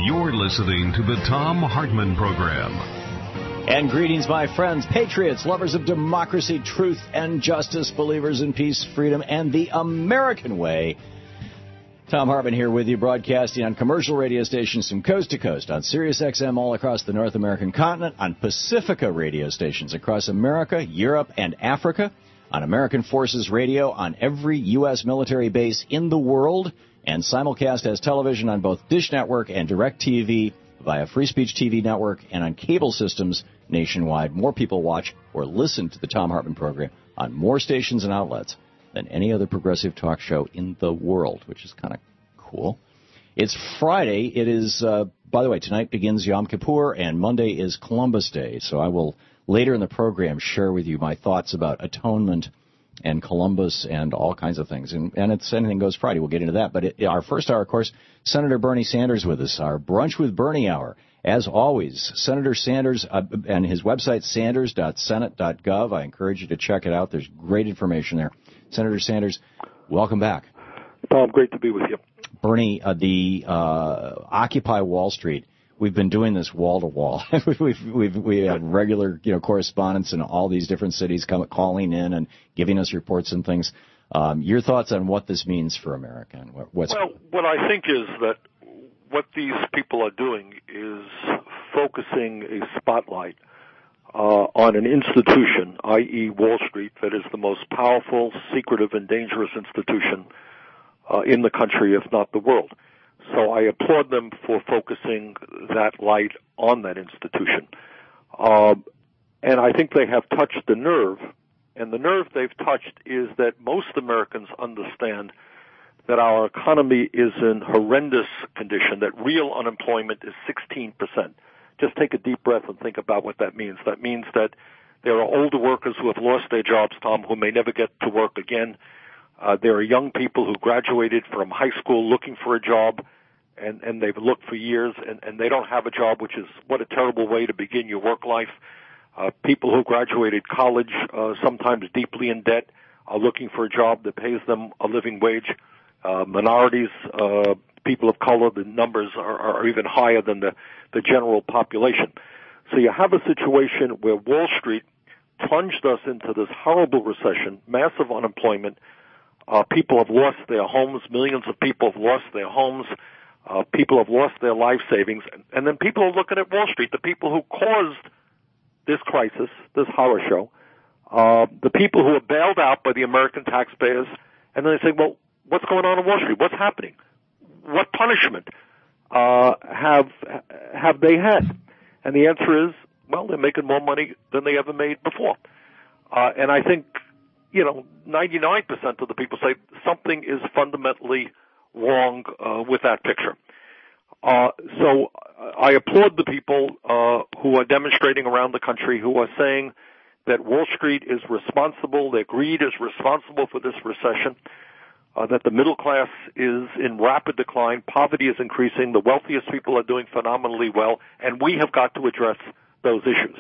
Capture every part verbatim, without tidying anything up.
You're listening to the Thom Hartmann Program. And greetings, my friends, patriots, lovers of democracy, truth, and justice, believers in peace, freedom, and the American way. Thom Hartmann here with you, broadcasting on commercial radio stations from coast to coast, on Sirius X M all across the North American continent, on Pacifica radio stations across America, Europe, and Africa, on American Forces Radio, on every U S military base in the world, and simulcast as television on both Dish Network and DirecTV via Free Speech T V Network and on cable systems nationwide. More people watch or listen to the Thom Hartmann Program on more stations and outlets than any other progressive talk show in the world, which is kind of cool. It's Friday. It is, uh, by the way, tonight begins Yom Kippur, and Monday is Columbus Day. So I will, later in the program, share with you my thoughts about atonement and Columbus and all kinds of things. And, and it's Anything Goes Friday. We'll get into that. But it, our first hour, of course, Senator Bernie Sanders with us, our Brunch with Bernie hour. As always, Senator Sanders uh, and his website, sanders dot senate dot gov. I encourage you to check it out. There's great information there. Senator Sanders, welcome back. Tom, great to be with you. Bernie, uh, the uh, Occupy Wall Street, we've been doing this wall to wall. We've we've we have regular, you know, correspondents in all these different cities come, calling in and giving us reports and things. Um, your thoughts on what this means for America and what, what's well, what I think is that what these people are doing is focusing a spotlight uh, on an institution, that is. Wall Street, that is the most powerful, secretive, and dangerous institution uh, in the country, if not the world. So I applaud them for focusing that light on that institution. Um, and I think they have touched the nerve, and the nerve they've touched is that most Americans understand that our economy is in horrendous condition, that real unemployment is sixteen percent. Just take a deep breath and think about what that means. That means that there are older workers who have lost their jobs, Tom, who may never get to work again. Uh, there are young people who graduated from high school looking for a job, and, and they've looked for years, and, and they don't have a job, which is what a terrible way to begin your work life. Uh, people who graduated college, uh, sometimes deeply in debt, are looking for a job that pays them a living wage. Uh, minorities, uh, people of color, the numbers are, are even higher than the, the general population. So you have a situation where Wall Street plunged us into this horrible recession, massive unemployment. Uh, people have lost their homes. Millions of people have lost their homes. Uh, people have lost their life savings. And, and then people are looking at Wall Street, the people who caused this crisis, this horror show, uh, the people who are bailed out by the American taxpayers, and then they say, well, what's going on in Wall Street? What's happening? What punishment uh, have have they had? And the answer is, well, they're making more money than they ever made before. Uh, and I think, you know, ninety-nine percent of the people say something is fundamentally wrong uh, with that picture. Uh, so I applaud the people uh, who are demonstrating around the country, who are saying that Wall Street is responsible, that greed is responsible for this recession, uh, that the middle class is in rapid decline, poverty is increasing, the wealthiest people are doing phenomenally well, and we have got to address those issues.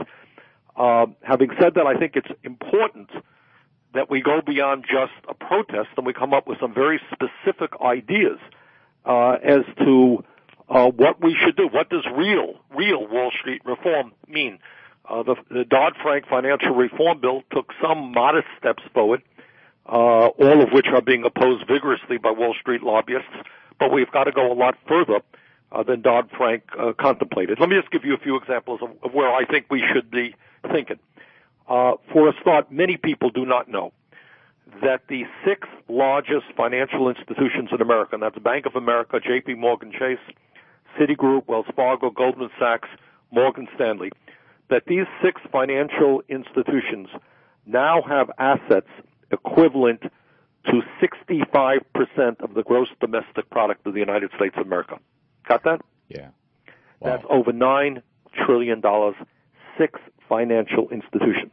Uh, having said that, I think it's important that we go beyond just a protest and we come up with some very specific ideas uh, as to uh, what we should do. What does real, real Wall Street reform mean? Uh, the, the Dodd-Frank financial reform bill took some modest steps forward, uh, all of which are being opposed vigorously by Wall Street lobbyists, but we've got to go a lot further uh, than Dodd-Frank uh, contemplated. Let me just give you a few examples of, of where I think we should be thinking. Uh, for a start, many people do not know that the six largest financial institutions in America, and that's Bank of America, J P Morgan Chase, Citigroup, Wells Fargo, Goldman Sachs, Morgan Stanley, that these six financial institutions now have assets equivalent to sixty-five percent of the gross domestic product of the United States of America. Got that? Yeah. Wow. That's over nine trillion dollars, six financial institutions.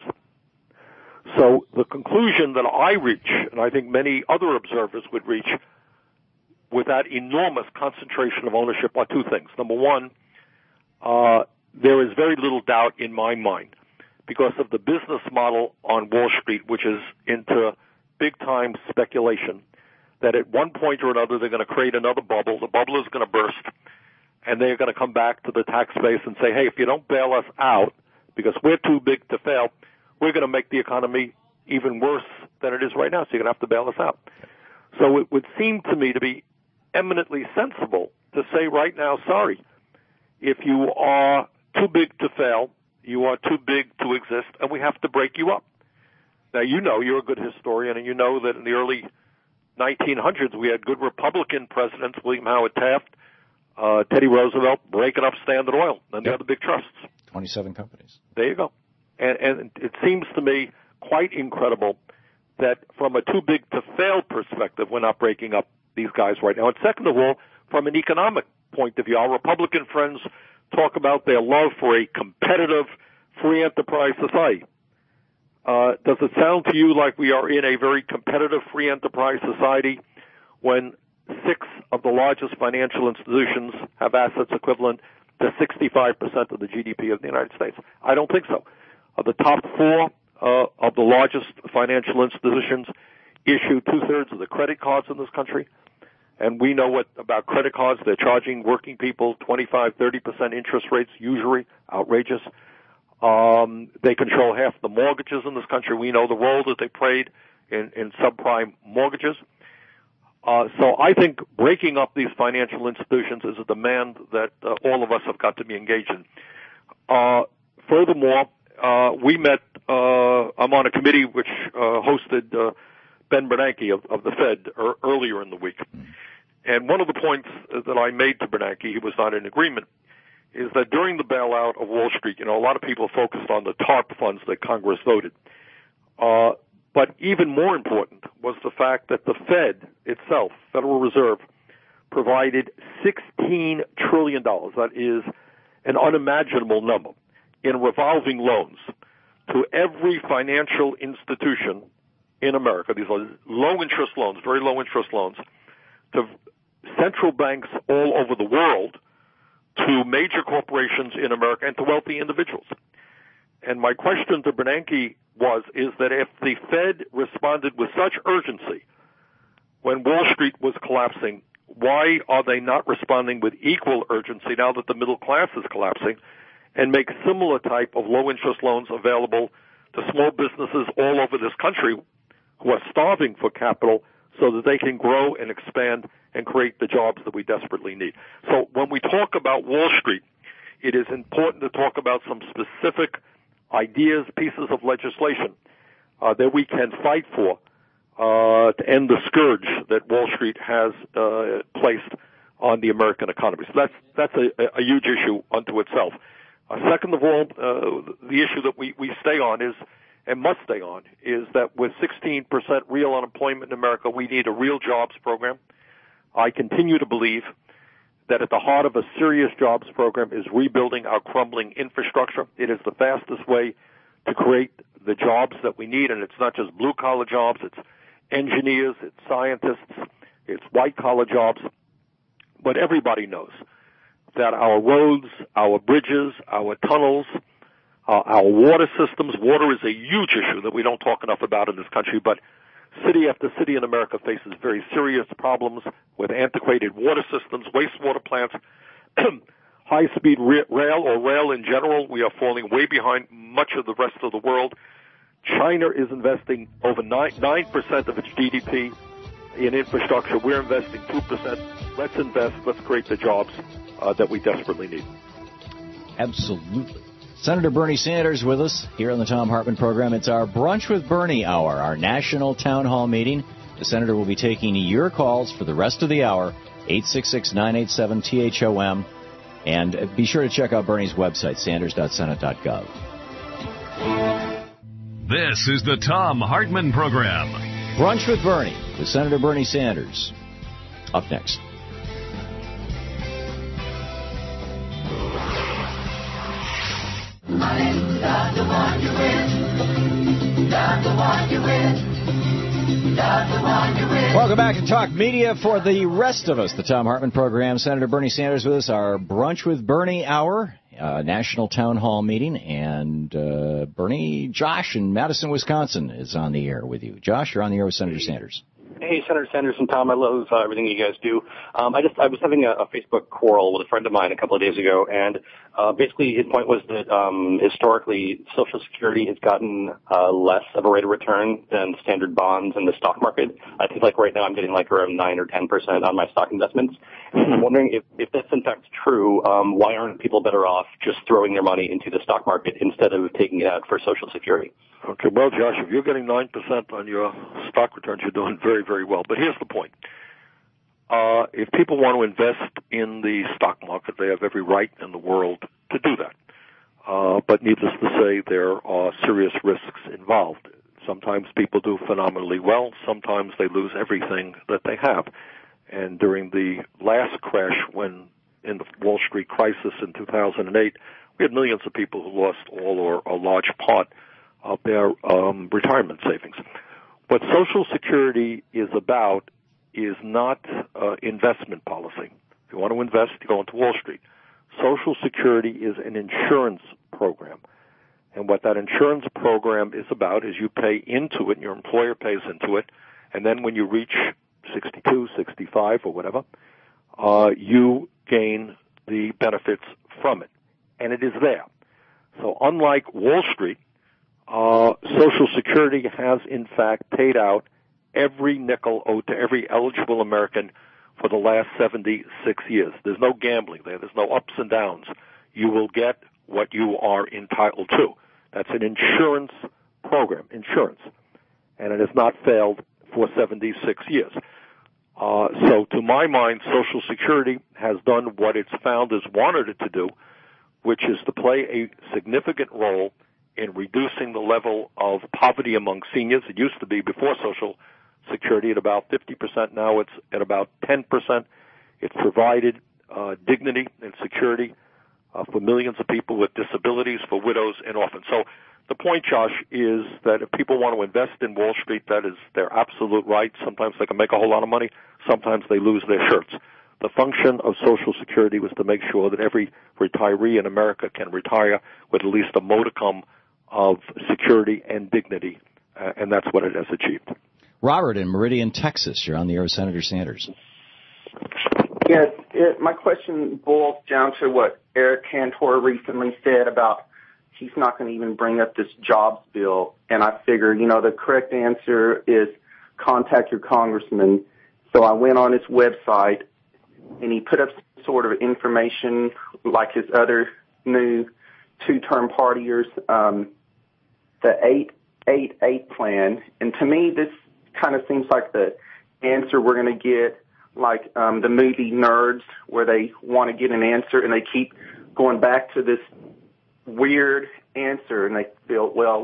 So the conclusion that I reach, and I think many other observers would reach, with that enormous concentration of ownership are two things. Number one, uh, there is very little doubt in my mind, because of the business model on Wall Street, which is into big-time speculation, that at one point or another they're going to create another bubble. The bubble is going to burst, and they're going to come back to the tax base and say, hey, if you don't bail us out because we're too big to fail, we're going to make the economy even worse than it is right now, so you're going to have to bail us out. So it would seem to me to be eminently sensible to say right now, sorry, if you are too big to fail, you are too big to exist, and we have to break you up. Now, you know, you're a good historian, and you know that in the early nineteen hundreds, we had good Republican presidents, William Howard Taft, uh, Teddy Roosevelt, breaking up Standard Oil and the yep. other big trusts. twenty-seven companies. There you go. And, and it seems to me quite incredible that from a too-big-to-fail perspective, we're not breaking up these guys right now. And second of all, from an economic point of view, our Republican friends talk about their love for a competitive, free enterprise society. Uh, does it sound to you like we are in a very competitive free enterprise society when six of the largest financial institutions have assets equivalent to sixty-five percent of the G D P of the United States? I don't think so. Uh, the top four uh, of the largest financial institutions issue two-thirds of the credit cards in this country. And we know what about credit cards. They're charging working people twenty-five, thirty percent interest rates, usually outrageous. Um, they control half the mortgages in this country. We know the role that they played in, in subprime mortgages. Uh, so I think breaking up these financial institutions is a demand that uh, all of us have got to be engaged in. Uh, furthermore, uh, we met, uh, I'm on a committee which uh, hosted uh, Ben Bernanke of, of the Fed er, earlier in the week. And one of the points that I made to Bernanke, he was not in agreement, is that during the bailout of Wall Street, you know, a lot of people focused on the TARP funds that Congress voted. Uh, but even more important was the fact that the Fed itself, Federal Reserve, provided sixteen trillion dollars, that is an unimaginable number, in revolving loans to every financial institution in America. These are low-interest loans, very low-interest loans, to central banks all over the world, to major corporations in America, and to wealthy individuals. And my question to Bernanke was, is that if the Fed responded with such urgency when Wall Street was collapsing, why are they not responding with equal urgency now that the middle class is collapsing and make similar type of low-interest loans available to small businesses all over this country who are starving for capital so that they can grow and expand and create the jobs that we desperately need. So when we talk about Wall Street, it is important to talk about some specific ideas, pieces of legislation uh, that we can fight for uh, to end the scourge that Wall Street has uh, placed on the American economy. So that's that's a, a huge issue unto itself. Uh, second of all, uh, the issue that we, we stay on is, and must stay on, is that with sixteen percent real unemployment in America, we need a real jobs program. I continue to believe that at the heart of a serious jobs program is rebuilding our crumbling infrastructure. It is the fastest way to create the jobs that we need, and it's not just blue-collar jobs, it's engineers, it's scientists, it's white-collar jobs. But everybody knows that our roads, our bridges, our tunnels, uh, our water systems, water is a huge issue that we don't talk enough about in this country, but city after city in America faces very serious problems with antiquated water systems, wastewater plants, high-speed rail or rail in general. We are falling way behind much of the rest of the world. China is investing over nine percent of its G D P in infrastructure. We're investing two percent. Let's invest. Let's create the jobs uh, that we desperately need. Absolutely. Senator Bernie Sanders with us here on the Thom Hartmann program. It's our Brunch with Bernie hour, our national town hall meeting. The senator will be taking your calls for the rest of the hour, eight six six, nine eight seven, T H O M. And be sure to check out Bernie's website, sanders dot senate dot gov. This is the Thom Hartmann program. Brunch with Bernie, with Senator Bernie Sanders. Up next. Money, not the one you win. Not the one you win. Not the one you win. Welcome back to Talk Media for the rest of us. The Thom Hartmann program. Senator Bernie Sanders with us. Our Brunch with Bernie hour, uh, national town hall meeting. And uh, Bernie, Josh in Madison, Wisconsin is on the air with you. Josh, you're on the air with Senator Sanders. Hey, Senator Sanders and Tom, I love uh, everything you guys do. Um, I just I was having a, a Facebook quarrel with a friend of mine a couple of days ago, and uh, basically his point was that um, historically Social Security has gotten uh, less of a rate of return than standard bonds in the stock market. I think like right now I'm getting like around nine or ten percent on my stock investments. I'm wondering if, if that's in fact true, um, why aren't people better off just throwing their money into the stock market instead of taking it out for Social Security? Okay, well, Josh, if you're getting nine percent on your stock returns, you're doing very, very well. But here's the point. Uh, if people want to invest in the stock market, they have every right in the world to do that. Uh, but needless to say, there are serious risks involved. Sometimes people do phenomenally well. Sometimes they lose everything that they have. And during the last crash, when in the Wall Street crisis in two thousand eight, we had millions of people who lost all or a large part of their um, retirement savings. What Social Security is about is not uh, investment policy. If you want to invest, you go into Wall Street. Social Security is an insurance program. And what that insurance program is about is you pay into it, and your employer pays into it, and then when you reach sixty-two, sixty-five, or whatever, uh, you gain the benefits from it. And it is there. So unlike Wall Street, Uh, Social Security has, in fact, paid out every nickel owed to every eligible American for the last seventy-six years. There's no gambling there. There's no ups and downs. You will get what you are entitled to. That's an insurance program, insurance. And it has not failed for seventy-six years. Uh, so to my mind, Social Security has done what its founders wanted it to do, which is to play a significant role in reducing the level of poverty among seniors. It used to be before Social Security at about fifty percent. Now it's at about ten percent. It's provided uh, dignity and security uh, for millions of people with disabilities, for widows and orphans. So the point, Josh, is that if people want to invest in Wall Street, that is their absolute right. Sometimes they can make a whole lot of money. Sometimes they lose their shirts. The function of Social Security was to make sure that every retiree in America can retire with at least a modicum of security and dignity, uh, and that's what it has achieved. Robert in Meridian, Texas. You're on the air with Senator Sanders. Yes, it, my question boils down to what Eric Cantor recently said about he's not going to even bring up this jobs bill, and I figure, you know, the correct answer is contact your congressman. So I went on his website, and he put up some sort of information like his other new two-term partiers, um, the eight eight eight plan. And to me, this kind of seems like the answer we're going to get, like um, the movie Nerds, where they want to get an answer and they keep going back to this weird answer, and they feel, well,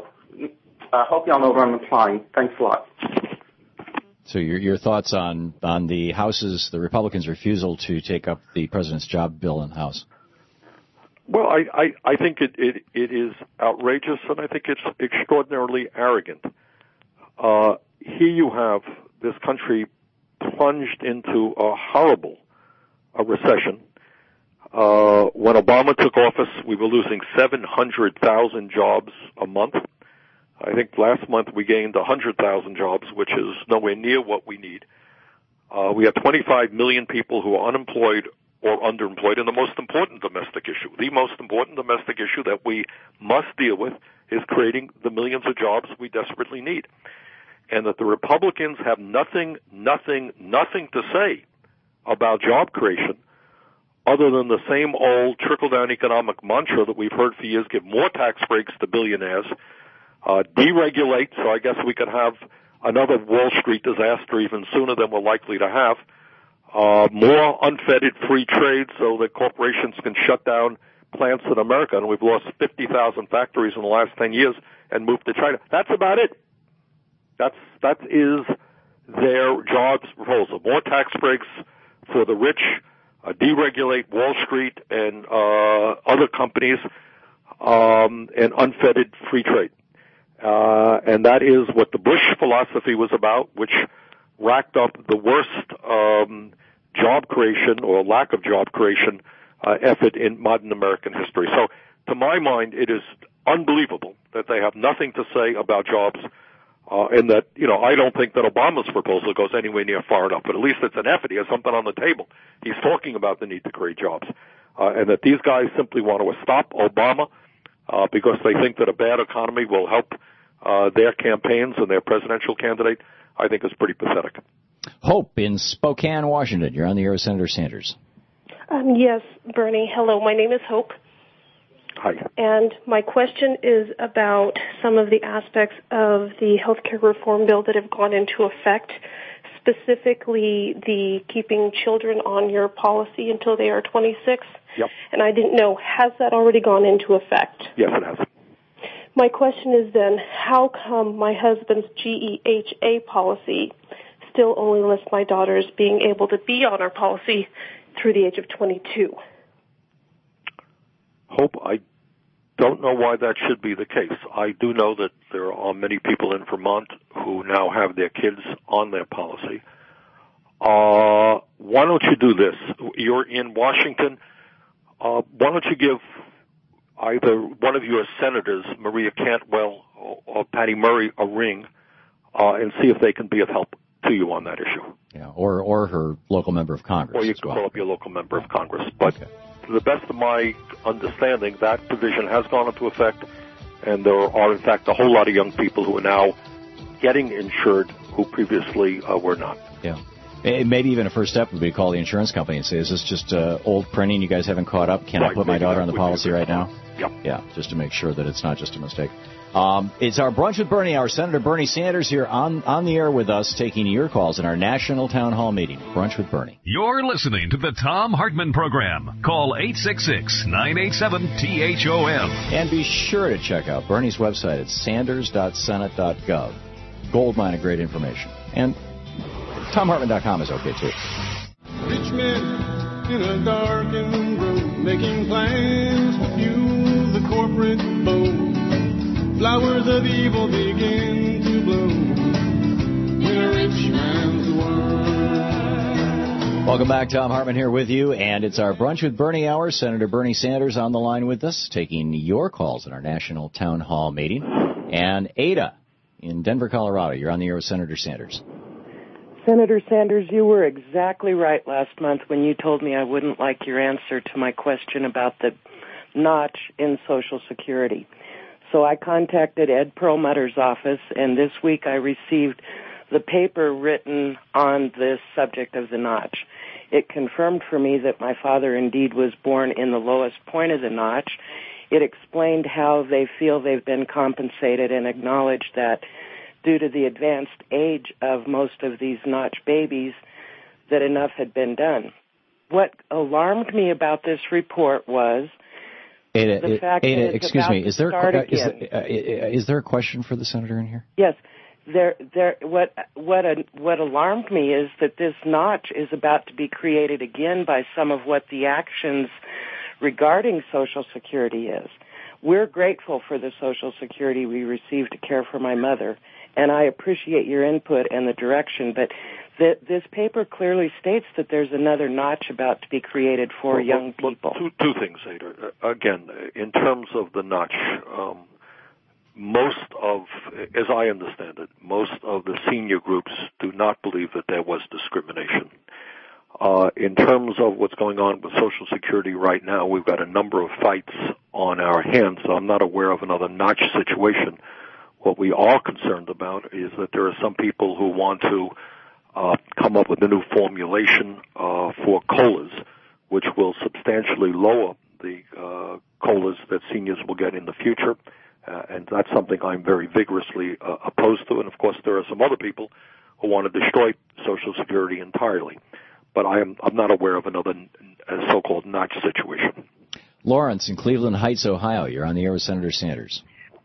I hope y'all know what I'm implying. Thanks a lot. So your your thoughts on, on the House's, the Republicans' refusal to take up the President's job bill in the House? Well, I, I, I think it, it, it is outrageous, and I think it's extraordinarily arrogant. Uh, here you have this country plunged into a horrible a recession. Uh, when Obama took office, we were losing seven hundred thousand jobs a month. I think last month we gained one hundred thousand jobs, which is nowhere near what we need. Uh, we have twenty-five million people who are unemployed or underemployed, and the most important domestic issue, the most important domestic issue that we must deal with is creating the millions of jobs we desperately need. And that the Republicans have nothing, nothing, nothing to say about job creation other than the same old trickle-down economic mantra that we've heard for years: give more tax breaks to billionaires, uh, deregulate, so I guess we could have another Wall Street disaster even sooner than we're likely to have, Uh, more unfettered free trade so that corporations can shut down plants in America, and we've lost fifty thousand factories in the last ten years and moved to China. That's about it. That's, that is their jobs proposal. More tax breaks for the rich, uh, deregulate Wall Street and uh, other companies, um, and unfettered free trade. Uh, and that is what the Bush philosophy was about, which racked up the worst um, job creation or lack of job creation uh, effort in modern American history. So to my mind, it is unbelievable that they have nothing to say about jobs. Uh, and that, you know, I don't think that Obama's proposal goes anywhere near far enough, but at least it's an effort. He has something on the table. He's talking about the need to create jobs. Uh, and that these guys simply want to stop Obama uh, because they think that a bad economy will help uh, their campaigns and their presidential candidate, I think is pretty pathetic. Hope in Spokane, Washington. You're on the air with Senator Sanders. Um, yes, Bernie. Hello, my name is Hope. Hi. And my question is about some of the aspects of the healthcare reform bill that have gone into effect, specifically the keeping children on your policy until they are twenty-six. Yep. And I didn't know, has that already gone into effect? Yes, it has. My question is then, how come my husband's G E H A policy still only lists my daughters being able to be on our policy through the age of twenty-two? Hope, I don't know why that should be the case. I do know that there are many people in Vermont who now have their kids on their policy. Uh, why don't you do this? You're in Washington. Uh, why don't you give either one of your senators, Maria Cantwell or, or Patty Murray, a ring uh, and see if they can be of help to you on that issue. Yeah, or or her local member of Congress. Or you can well. call up your local member of Congress. But okay. To the best of my understanding, that provision has gone into effect, and there are, in fact, a whole lot of young people who are now getting insured who previously uh, were not. Yeah. Maybe even a first step would be to call the insurance company and say, is this just uh, old printing? You guys haven't caught up? Can right, I put my daughter on the policy right now? Yep. Yeah, just to make sure that it's not just a mistake. Um, it's our Brunch with Bernie Hour. Senator Bernie Sanders here on, on the air with us, taking your calls in our national town hall meeting. Brunch with Bernie. You're listening to the Thom Hartmann Program. Call eight six six, nine eight seven, T H O M. And be sure to check out Bernie's website at sanders dot senate dot gov. Goldmine of great information. And Thom Hartmann dot com is okay, too. Rich men in a darkened room making plans to fuel the corporate boom. Flowers of evil begin to bloom in a rich man's world. Welcome back. Thom Hartmann here with you, and it's our Brunch with Bernie Hour. Senator Bernie Sanders on the line with us, taking your calls in our national town hall meeting. And Ada in Denver, Colorado, you're on the air with Senator Sanders. Senator Sanders, you were exactly right last month when you told me I wouldn't like your answer to my question about the notch in Social Security. So I contacted Ed Perlmutter's office, and this week I received the paper written on this subject of the notch. It confirmed for me that my father indeed was born in the lowest point of the notch. It explained how they feel they've been compensated and acknowledged that due to the advanced age of most of these notch babies, that enough had been done. What alarmed me about this report was Ada, the fact Ada, that it's excuse about me, is there, start uh, is, again. uh, is there a question for the senator in here? Yes. There, there, what, what, a, what alarmed me is that this notch is about to be created again by some of what the actions regarding Social Security is. We're grateful for the Social Security we received to care for my mother, and I appreciate your input and the direction, but th- this paper clearly states that there's another notch about to be created for well, young well, people. Two, two things, Ada. Uh, again, in terms of the notch, um, most of, as I understand it, most of the senior groups do not believe that there was discrimination. Uh, in terms of what's going on with Social Security right now, we've got a number of fights on our hands, so I'm not aware of another notch situation. What we are concerned about is that there are some people who want to uh, come up with a new formulation uh, for COLAs, which will substantially lower the uh, COLAs that seniors will get in the future. Uh, and that's something I'm very vigorously uh, opposed to. And, of course, there are some other people who want to destroy Social Security entirely. But I am, I'm not aware of another uh, so-called notch situation. Lawrence in Cleveland Heights, Ohio. You're on the air with Senator Sanders.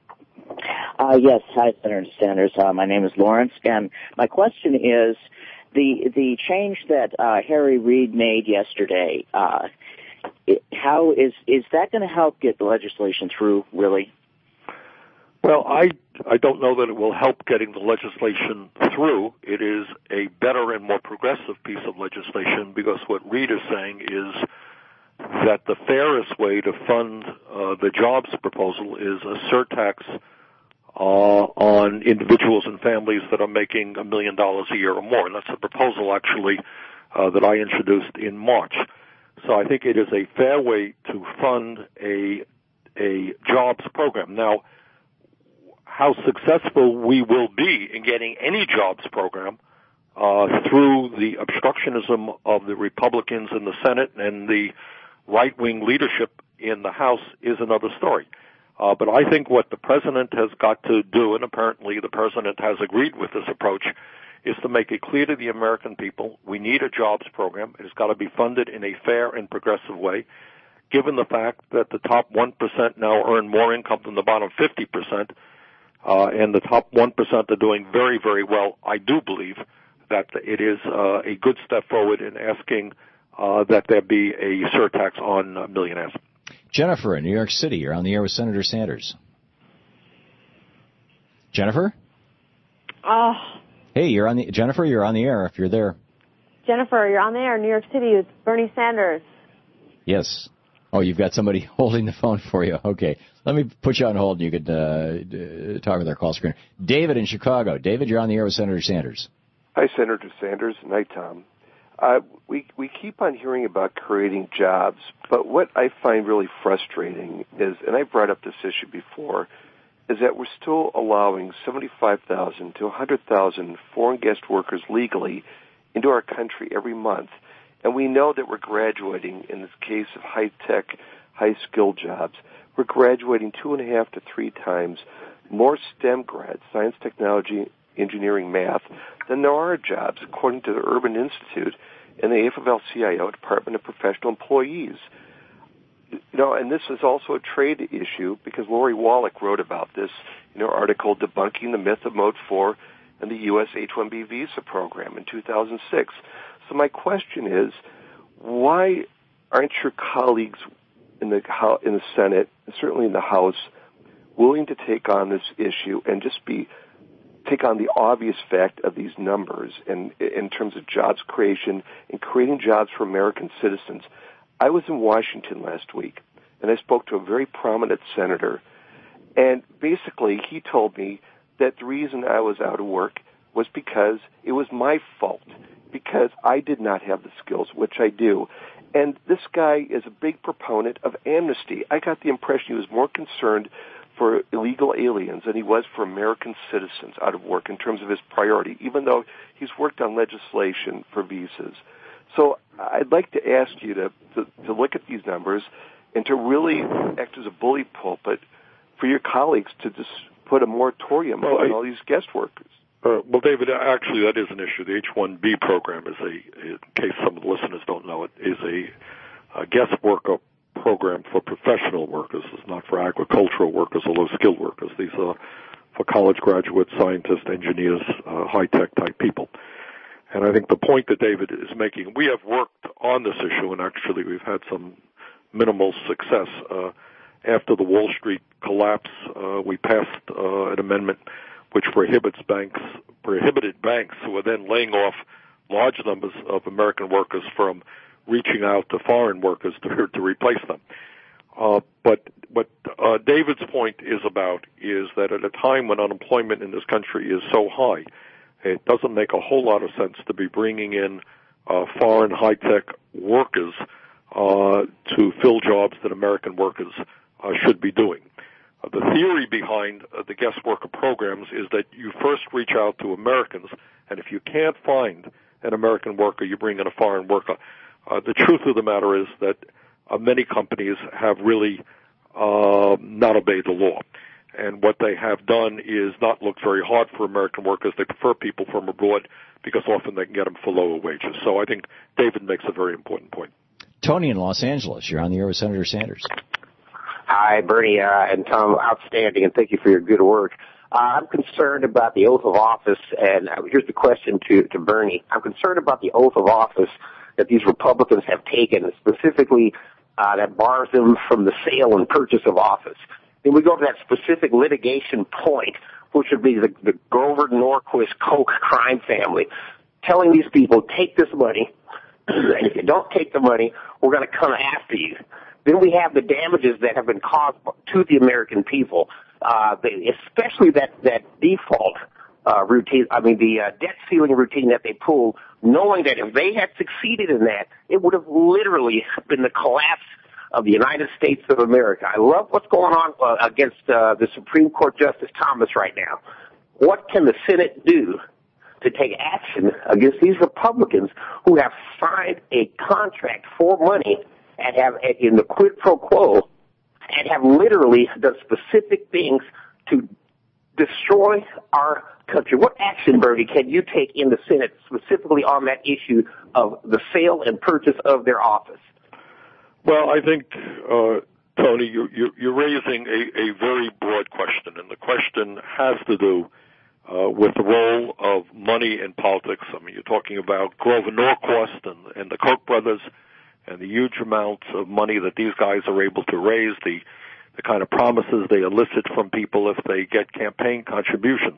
Uh, yes, hi, Senator Sanders. Uh, my name is Lawrence, and my question is the the change that uh, Harry Reid made yesterday. Uh, it, how is is that going to help get the legislation through? Really? Well, I I don't know that it will help getting the legislation through. It is a better and more progressive piece of legislation because what Reid is saying is that the fairest way to fund uh, the jobs proposal is a surtax uh, on individuals and families that are making a million dollars a year or more. And that's a proposal, actually, uh, that I introduced in March. So I think it is a fair way to fund a a jobs program. Now, how successful we will be in getting any jobs program uh, through the obstructionism of the Republicans in the Senate and the right-wing leadership in the House is another story. Uh, but I think what the president has got to do, and apparently the president has agreed with this approach, is to make it clear to the American people we need a jobs program. It has got to be funded in a fair and progressive way. Given the fact that the top one percent now earn more income than the bottom fifty percent, uh, and the top one percent are doing very, very well, I do believe that it is uh, a good step forward in asking uh, that there be a surtax on uh, millionaires. Jennifer in New York City, you're on the air with Senator Sanders. Jennifer? Oh. Hey, you're on the Jennifer, you're on the air if you're there. Jennifer, you're on the air, New York City with Bernie Sanders. Yes. Oh, you've got somebody holding the phone for you. Okay. Let me put you on hold and you could uh, talk with our call screener. David in Chicago. David, you're on the air with Senator Sanders. Hi, Senator Sanders. Night, Tom. Uh, we we keep on hearing about creating jobs, but what I find really frustrating is, and I've brought up this issue before, is that we're still allowing seventy-five thousand to one hundred thousand foreign guest workers legally into our country every month. And we know that we're graduating, in this case of high-tech, high-skilled jobs, we're graduating two and a half to three times more STEM grads, science, technology, engineering, math, than there are jobs, according to the Urban Institute and the A F L C I O, Department of Professional Employees. You know, and this is also a trade issue because Lori Wallach wrote about this in her article, Debunking the Myth of Mode four and the U S H one B visa program in two thousand six. So my question is, why aren't your colleagues in the in the Senate, and certainly in the House, willing to take on this issue and just be take on the obvious fact of these numbers and in terms of jobs creation and creating jobs for American citizens? I was in Washington last week, and I spoke to a very prominent senator, and basically he told me that the reason I was out of work was because it was my fault, because I did not have the skills, which I do. And this guy is a big proponent of amnesty. I got the impression he was more concerned for illegal aliens than he was for American citizens out of work in terms of his priority, even though he's worked on legislation for visas. So I'd like to ask you to, to, to look at these numbers and to really act as a bully pulpit for your colleagues to just put a moratorium well, on I, all these guest workers. Uh, well, David, actually that is an issue. The H one B program is a, in case some of the listeners don't know it, is a, a guest worker program for professional workers. It's not for agricultural workers or low-skilled workers. These are for college graduates, scientists, engineers, uh, high-tech type people. And I think the point that David is making, we have worked on this issue, and actually we've had some minimal success. Uh, after the Wall Street collapse, uh, we passed uh, an amendment which prohibits banks, prohibited banks who are then laying off large numbers of American workers from reaching out to foreign workers to, to replace them. Uh, but what uh, David's point is about is that at a time when unemployment in this country is so high, it doesn't make a whole lot of sense to be bringing in uh, foreign high-tech workers uh, to fill jobs that American workers uh, should be doing. Uh, the theory behind uh, the guest worker programs is that you first reach out to Americans, and if you can't find an American worker, you bring in a foreign worker. Uh, the truth of the matter is that uh, many companies have really uh, not obeyed the law. And what they have done is not look very hard for American workers. They prefer people from abroad because often they can get them for lower wages. So I think David makes a very important point. Tony in Los Angeles, you're on the air with Senator Sanders. Hi, Bernie uh, and Tom. Outstanding, and thank you for your good work. Uh, I'm concerned about the oath of office, and uh, here's the question to, to Bernie. I'm concerned about the oath of office that these Republicans have taken, specifically uh, that bars them from the sale and purchase of office. Then we go to that specific litigation point, which would be the, the Grover Norquist Koch crime family, telling these people, take this money, and if you don't take the money, we're going to come after you. Then we have the damages that have been caused to the American people. uh, they, especially that, that default uh, routine, I mean the uh, debt ceiling routine that they pulled, knowing that if they had succeeded in that, it would have literally been the collapse of the United States of America. I love what's going on uh, against uh, the Supreme Court Justice Thomas right now. What can the Senate do to take action against these Republicans who have signed a contract for money and have, in the quid pro quo, and have literally done specific things to destroy our country? What action, Bernie, can you take in the Senate specifically on that issue of the sale and purchase of their office? Well, I think, uh, Tony, you're, you're raising a, a very broad question, and the question has to do uh, with the role of money in politics. I mean, you're talking about Grover Norquist and, and the Koch brothers and the huge amounts of money that these guys are able to raise, the, the kind of promises they elicit from people if they get campaign contributions.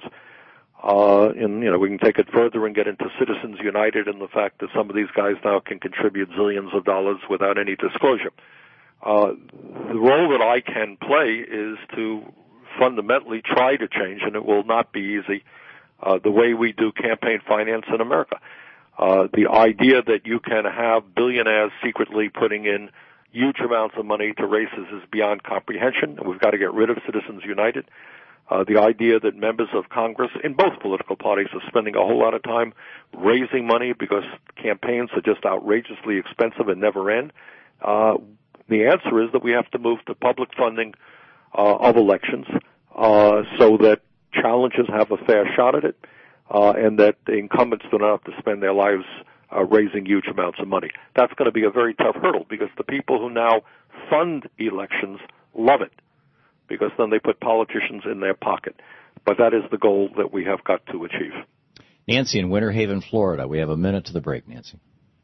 Uh, and, you know, we can take it further and get into Citizens United and the fact that some of these guys now can contribute zillions of dollars without any disclosure. Uh, the role that I can play is to fundamentally try to change, and it will not be easy, uh, the way we do campaign finance in America. Uh, the idea that you can have billionaires secretly putting in huge amounts of money to races is beyond comprehension, and we've got to get rid of Citizens United. Uh, the idea that members of Congress in both political parties are spending a whole lot of time raising money because campaigns are just outrageously expensive and never end. Uh, the answer is that we have to move to public funding uh, of elections uh, so that challengers have a fair shot at it uh, and that the incumbents do not have to spend their lives uh, raising huge amounts of money. That's going to be a very tough hurdle because the people who now fund elections love it, because then they put politicians in their pocket. But that is the goal that we have got to achieve. Nancy in Winter Haven, Florida. We have a minute to the break, Nancy.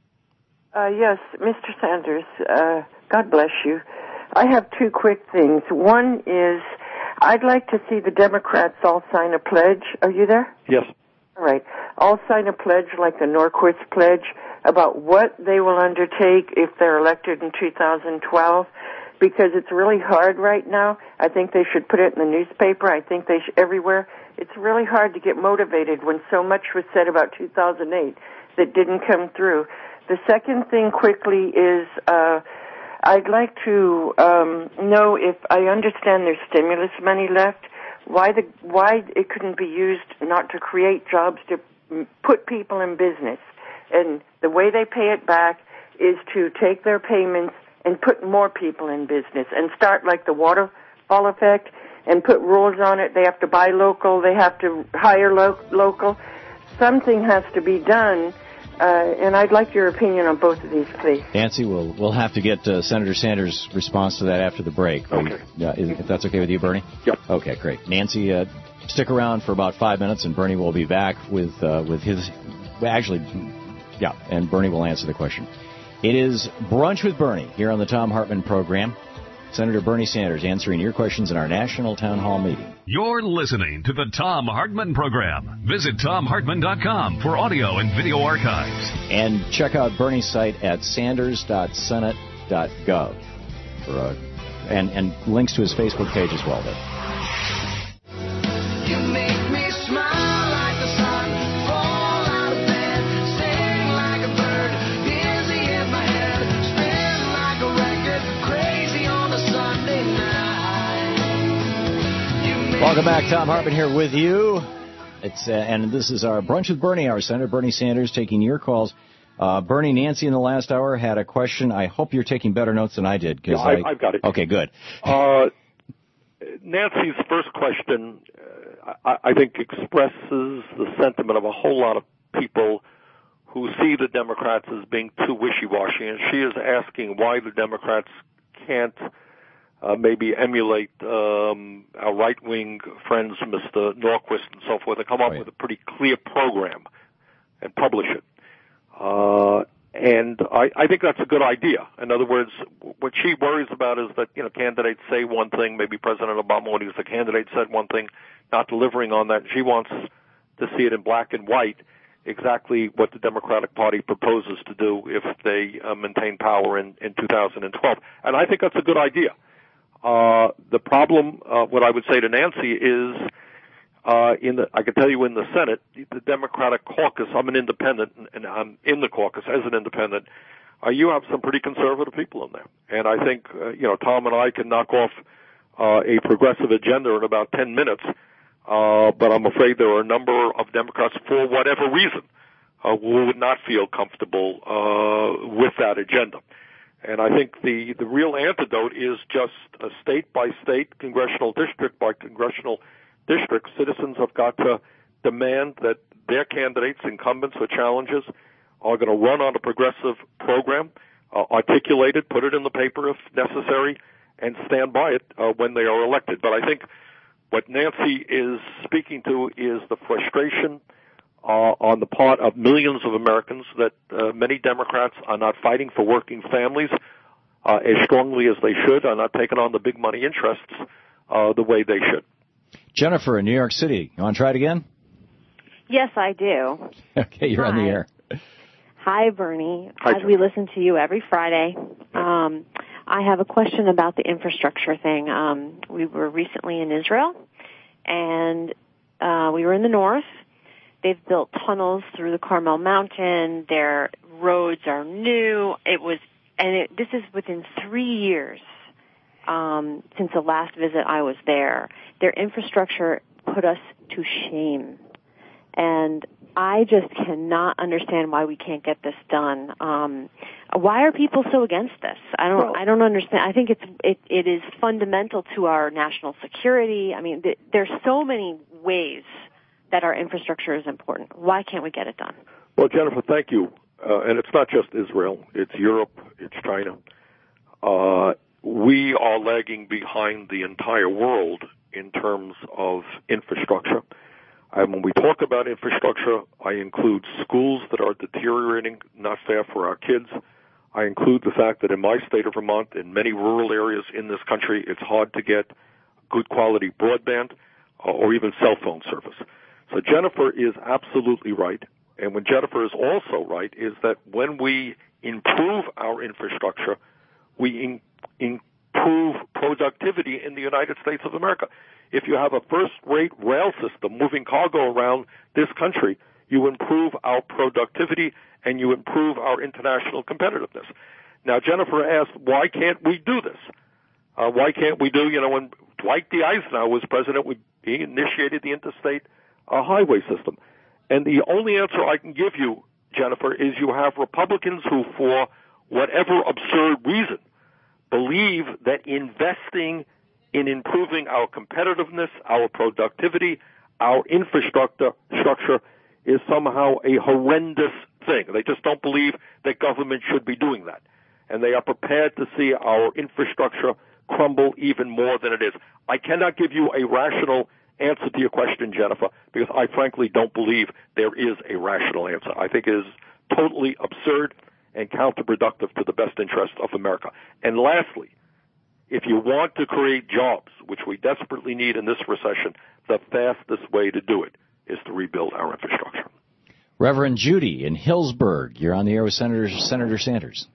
Uh, yes, Mister Sanders, uh, God bless you. I have two quick things. One is I'd like to see the Democrats all sign a pledge. Are you there? Yes. All right. All sign a pledge like the Norquist pledge about what they will undertake if they're elected in two thousand twelve. Because it's really hard right now. I think they should put it in the newspaper. I think they should everywhere. It's really hard to get motivated when so much was said about two thousand eight that didn't come through. The second thing quickly is uh, I'd like to um, know if I understand there's stimulus money left, why the why it couldn't be used not to create jobs, to put people in business. And the way they pay it back is to take their payments and put more people in business and start like the waterfall effect and put rules on it. They have to buy local. They have to hire lo- local. Something has to be done, uh, and I'd like your opinion on both of these, please. Nancy, we'll, we'll have to get uh, Senator Sanders' response to that after the break. Okay. Uh, if that's okay with you, Bernie? Yep. Okay, great. Nancy, uh, stick around for about five minutes, and Bernie will be back with, uh, with his... Well, actually, yeah, and Bernie will answer the question. It is Brunch with Bernie here on the Thom Hartmann program. Senator Bernie Sanders answering your questions in our National Town Hall meeting. You're listening to the Thom Hartmann program. Visit Thom Hartmann dot com for audio and video archives. And check out Bernie's site at sanders dot senate dot gov for uh, and, and links to his Facebook page as well there. You make me smile like the sun, fall out of bed, sing like a bird, dizzy in my head, spin like a record, crazy on a Sunday night. Welcome back. Thom Hartmann here with you. It's uh, and this is our Brunch with Bernie hour. Senator Bernie Sanders taking your calls. Uh, Bernie, Nancy in the last hour had a question. I hope you're taking better notes than I did. Yeah, I, I, I've got it. Okay, good. Uh, Nancy's first question, uh, I, I think, expresses the sentiment of a whole lot of people who see the Democrats as being too wishy-washy, and she is asking why the Democrats can't uh, maybe emulate um, our right-wing friends, Mister Norquist and so forth, and come up oh, yeah. with a pretty clear program and publish it. Uh, and I, I think that's a good idea. In other words, what she worries about is that, you know, candidates say one thing, maybe President Obama, when he was a candidate, said one thing, not delivering on that. She wants to see it in black and white, exactly what the Democratic Party proposes to do if they uh, maintain power in, in two thousand twelve. And I think that's a good idea. Uh, the problem, uh, what I would say to Nancy is, uh, in the, I can tell you in the Senate, the Democratic caucus, I'm an independent, and I'm in the caucus as an independent, uh, you have some pretty conservative people in there. And I think, uh, you know, Tom and I can knock off, uh, a progressive agenda in about ten minutes, uh, but I'm afraid there are a number of Democrats, for whatever reason, uh, who would not feel comfortable, uh, with that agenda. And I think the, the real antidote is just a state-by-state, congressional district by congressional district. Citizens have got to demand that their candidates, incumbents or challengers, are going to run on a progressive program, uh, articulate it, put it in the paper if necessary, and stand by it uh, when they are elected. But I think what Nancy is speaking to is the frustration Uh, on the part of millions of Americans that uh, many Democrats are not fighting for working families uh, as strongly as they should, are not taking on the big money interests uh, the way they should. Jennifer in New York City. You want to try it again? Yes, I do. Okay, you're Hi. on the air. Hi, Bernie. Hi, As we listen to you every Friday, um, I have a question about the infrastructure thing. Um, we were recently in Israel, and uh, we were in the north. They've built tunnels through the Carmel Mountain. Their roads are new. It was, and it, this is within three years um, since the last visit I was there. Their infrastructure put us to shame, and I just cannot understand why we can't get this done. Um, why are people so against this? I don't. Well, I don't understand. I think it's it, it is fundamental to our national security. I mean, th- there's so many ways that our infrastructure is important. Why can't we get it done? Well, Jennifer, thank you. Uh, and it's not just Israel. It's Europe. It's China. Uh, we are lagging behind the entire world in terms of infrastructure. And when we talk about infrastructure, I include schools that are deteriorating, not fair for our kids. I include the fact that in my state of Vermont, in many rural areas in this country, it's hard to get good quality broadband uh, or even cell phone service. So Jennifer is absolutely right. And when Jennifer is also right is that when we improve our infrastructure, we in, improve productivity in the United States of America. If you have a first-rate rail system moving cargo around this country, you improve our productivity and you improve our international competitiveness. Now, Jennifer asked, why can't we do this? Uh, why can't we do, you know, when Dwight D. Eisenhower was president, we, he initiated the interstate a highway system. And the only answer I can give you, Jennifer, is you have Republicans who, for whatever absurd reason, believe that investing in improving our competitiveness, our productivity, our infrastructure structure is somehow a horrendous thing. They just don't believe that government should be doing that. And they are prepared to see our infrastructure crumble even more than it is. I cannot give you a rational answer to your question, Jennifer, because I frankly don't believe there is a rational answer. I think it is totally absurd and counterproductive to the best interest of America. And lastly, if you want to create jobs, which we desperately need in this recession, the fastest way to do it is to rebuild our infrastructure. Reverend Judy in Hillsburg, you're on the air with Senator, Senator Sanders.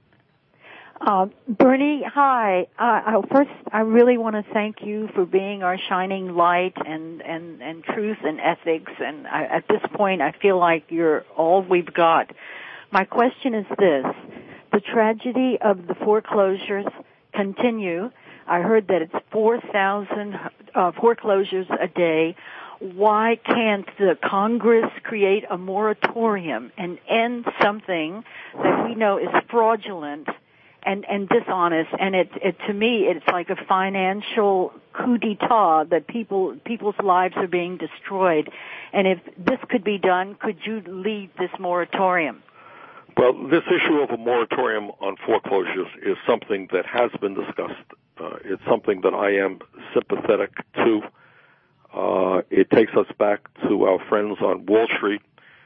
Uh, Bernie, hi. Uh, first, I really want to thank you for being our shining light and, and, and truth and ethics. And I, at this point, I feel like you're all we've got. My question is this. The tragedy of the foreclosures continue. I heard that it's four thousand uh, foreclosures a day. Why can't the Congress create a moratorium and end something that we know is fraudulent and, and dishonest? And it, it, to me, it's like a financial coup d'etat that people, people's lives are being destroyed. And if this could be done, could you lead this moratorium? Well, this issue of a moratorium on foreclosures is something that has been discussed. Uh, it's something that I am sympathetic to. Uh, it takes us back to our friends on Wall Street,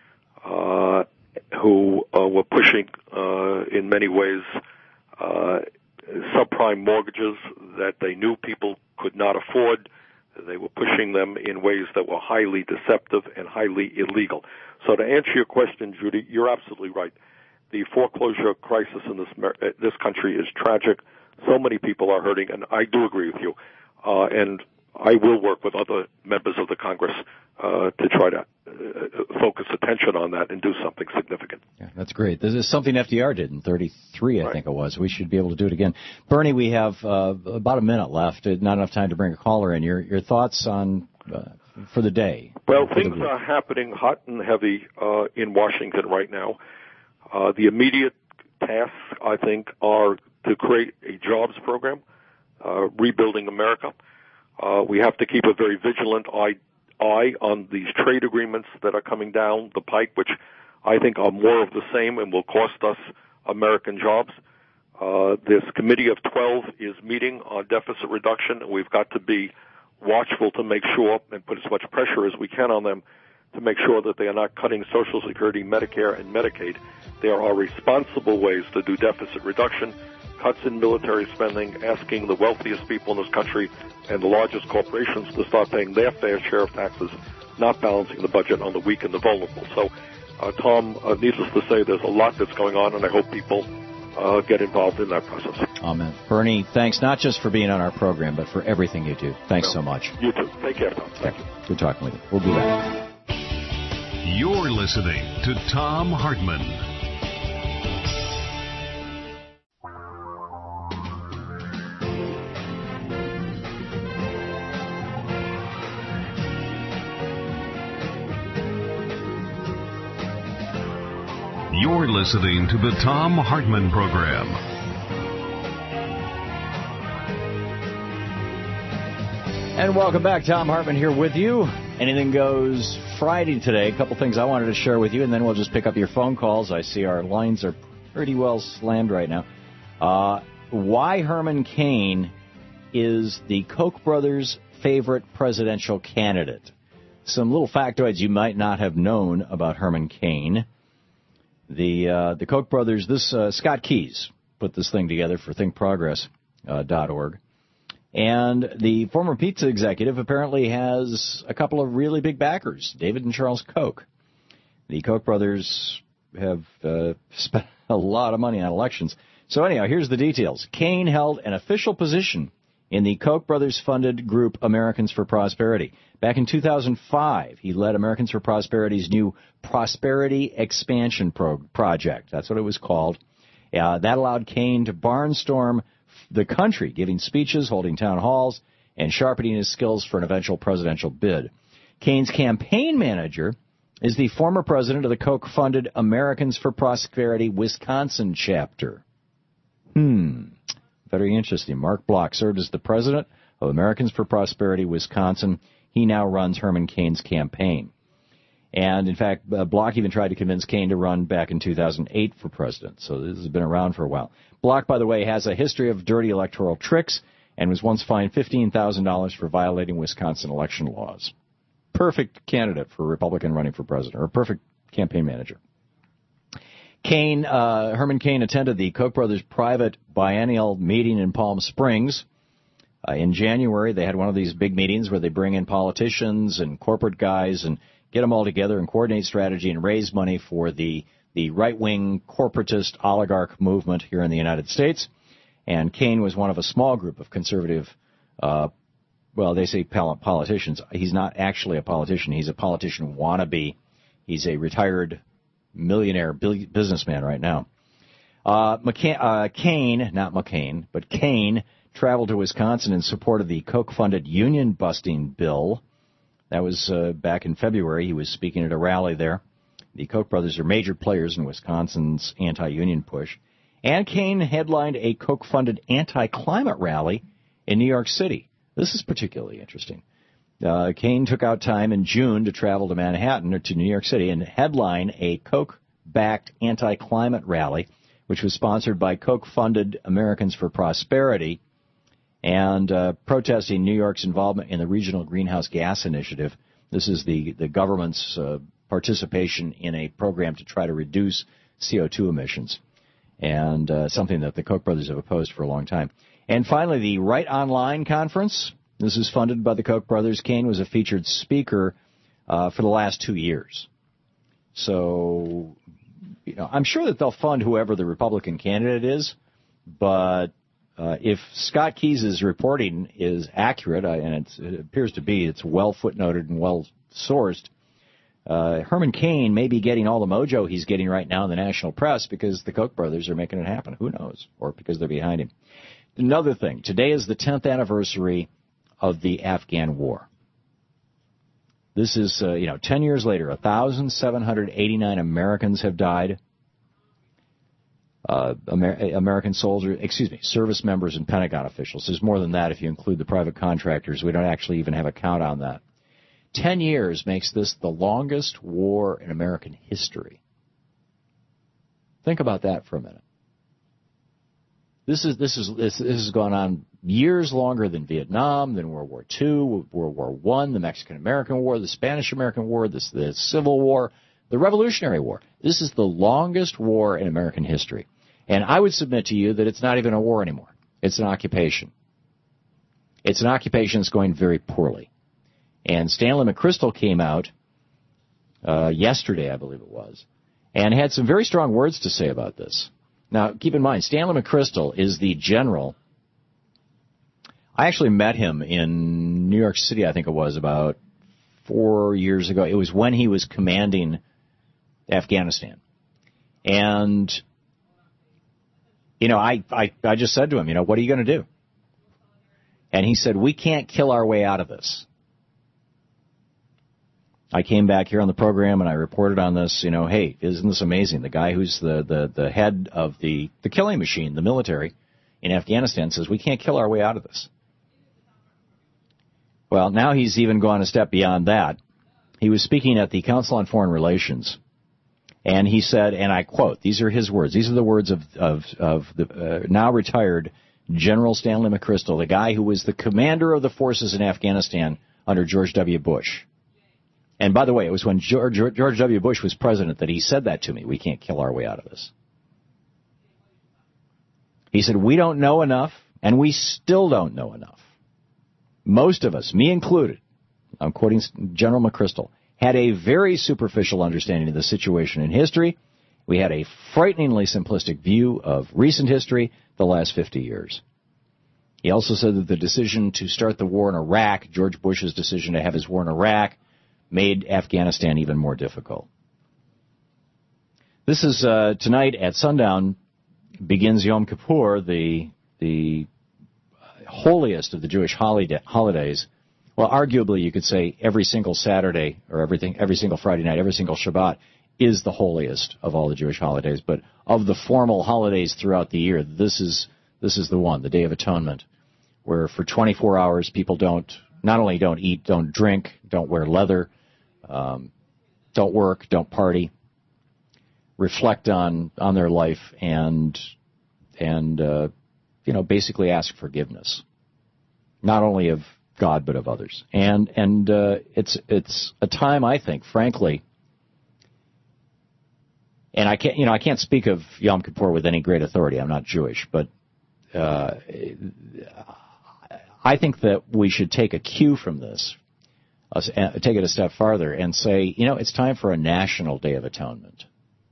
uh, who uh, were pushing, uh, in many ways, uh, subprime mortgages that they knew people could not afford. They were pushing them in ways that were highly deceptive and highly illegal. So to answer your question, Judy, you're absolutely right. The foreclosure crisis in this this country is tragic. so many people are hurting, and I do agree with you. Uh, and I will work with other members of the Congress uh, to try to uh, focus attention on that and do something significant. Yeah, that's great. This is something F D R did in thirty-three, I right. think it was. We should be able to do it again. Bernie, we have uh, about a minute left. Not enough time to bring a caller in. Your your thoughts on uh, for the day? Well, things are happening hot and heavy uh, in Washington right now. Uh, the immediate tasks, I think, are to create a jobs program, uh, rebuilding America. Uh, we have to keep a very vigilant eye, eye on these trade agreements that are coming down the pike, which I think are more of the same and will cost us American jobs. Uh, this committee of twelve is meeting on deficit reduction, and we've got to be watchful to make sure and put as much pressure as we can on them to make sure that they are not cutting Social Security, Medicare, and Medicaid. There are responsible ways to do deficit reduction, cuts in military spending, asking the wealthiest people in this country and the largest corporations to start paying their fair share of taxes, not balancing the budget on the weak and the vulnerable. So, uh, Tom, uh, needless to say, there's a lot that's going on, and I hope people uh, get involved in that process. Amen. Bernie, thanks not just for being on our program, but for everything you do. Thanks no, so much. You too. Take care, Tom. Thank you. Good talking with you. We'll be back. You're listening to Tom Hartman. You're listening to the Tom Hartman Program. And welcome back. Tom Hartman here with you. Anything Goes Friday today. A couple things I wanted to share with you, and then we'll just pick up your phone calls. I see our lines are pretty well slammed right now. Uh, why Herman Cain is the Koch brothers' favorite presidential candidate. Some little factoids you might not have known about Herman Cain. The uh, the Koch brothers, this uh, Scott Keyes put this thing together for think progress dot org. And the former pizza executive apparently has a couple of really big backers, David and Charles Koch. The Koch brothers have uh, spent a lot of money on elections. So anyhow, here's the details. Cain held an official position in the Koch brothers-funded group Americans for Prosperity. Back in two thousand five, he led Americans for Prosperity's new Prosperity Expansion Pro- Project. That's what it was called. Uh, that allowed Cain to barnstorm the country, giving speeches, holding town halls, and sharpening his skills for an eventual presidential bid. Cain's campaign manager is the former president of the Koch-funded Americans for Prosperity Wisconsin chapter. Hmm, very interesting. Mark Block served as the president of Americans for Prosperity Wisconsin. He now runs Herman Cain's campaign. And, in fact, uh, Block even tried to convince Cain to run back in two thousand eight for president. So this has been around for a while. Block, by the way, has a history of dirty electoral tricks and was once fined fifteen thousand dollars for violating Wisconsin election laws. Perfect candidate for a Republican running for president, or a perfect campaign manager. Cain, uh, Herman Cain attended the Koch brothers' private biennial meeting in Palm Springs. Uh, in January, they had one of these big meetings where they bring in politicians and corporate guys and get them all together and coordinate strategy and raise money for the, the right-wing corporatist oligarch movement here in the United States. And Cain was one of a small group of conservative, uh, well, they say politicians. He's not actually a politician. He's a politician wannabe. He's a retired millionaire businessman right now. Uh, McCain, uh, Cain, not McCain, but Cain traveled to Wisconsin in support of the Koch-funded union-busting bill. That was uh, back in February. He was speaking at a rally there. The Koch brothers are major players in Wisconsin's anti-union push. And Cain headlined a Koch-funded anti-climate rally in New York City. This is particularly interesting. Uh, Cain took out time in June to travel to Manhattan or to New York City and headline a Koch-backed anti-climate rally, which was sponsored by Koch-funded Americans for Prosperity, and uh, protesting New York's involvement in the Regional Greenhouse Gas Initiative. This is the, the government's uh, participation in a program to try to reduce C O two emissions, and uh, something that the Koch brothers have opposed for a long time. And finally, the Right Online Conference. This is funded by the Koch brothers. Cain was a featured speaker uh, for the last two years. So, you know, I'm sure that they'll fund whoever the Republican candidate is, but uh, if Scott Keyes' reporting is accurate, uh, and it's, it appears to be, it's well footnoted and well sourced, uh, Herman Cain may be getting all the mojo he's getting right now in the national press because the Koch brothers are making it happen. Who knows? Or because they're behind him. Another thing, today is the tenth anniversary of the Afghan War. This is, uh, you know, ten years later, one thousand seven hundred eighty-nine Americans have died. Uh, Amer- American soldiers, excuse me, service members and Pentagon officials. There's more than that if you include the private contractors. We don't actually even have a count on that. Ten years makes this the longest war in American history. Think about that for a minute. This is this is this, this has gone on years longer than Vietnam, than World War Two, World War One, the Mexican-American War, the Spanish-American War, the, the Civil War, the Revolutionary War. This is the longest war in American history. And I would submit to you that it's not even a war anymore. It's an occupation. It's an occupation that's going very poorly. And Stanley McChrystal came out uh, yesterday, I believe it was, and had some very strong words to say about this. Now, keep in mind, Stanley McChrystal is the general. I actually met him in New York City, I think it was, about four years ago. It was when he was commanding Afghanistan. And, you know, I, I, I just said to him, you know, what are you going to do? And he said, we can't kill our way out of this. I came back here on the program and I reported on this, you know, hey, isn't this amazing? The guy who's the, the, the head of the, the killing machine, the military in Afghanistan, says we can't kill our way out of this. Well, now he's even gone a step beyond that. He was speaking at the Council on Foreign Relations, and he said, and I quote, these are his words, these are the words of, of, of the uh, now retired General Stanley McChrystal, the guy who was the commander of the forces in Afghanistan under George W. Bush. And by the way, it was when George, George W. Bush was president that he said that to me. We can't kill our way out of this. He said, we don't know enough, and we still don't know enough. Most of us, me included, I'm quoting General McChrystal, had a very superficial understanding of the situation in history. We had a frighteningly simplistic view of recent history, the last fifty years. He also said that the decision to start the war in Iraq, George Bush's decision to have his war in Iraq, made Afghanistan even more difficult. This is uh, tonight at sundown begins Yom Kippur, the the holiest of the Jewish holiday, holidays. Well, arguably, you could say every single Saturday or everything, every single Friday night, every single Shabbat is the holiest of all the Jewish holidays. But of the formal holidays throughout the year, this is this is the one, the Day of Atonement, where for twenty-four hours people don't not only don't eat, don't drink, don't wear leather. Um, don't work, don't party, reflect on, on their life, and and uh, you know basically ask forgiveness, not only of God but of others. And and uh, it's it's a time, I think, frankly, and I can't you know I can't speak of Yom Kippur with any great authority. I'm not Jewish, but uh, I think that we should take a cue from this. Uh, take it a step farther and say, you know, it's time for a national Day of Atonement.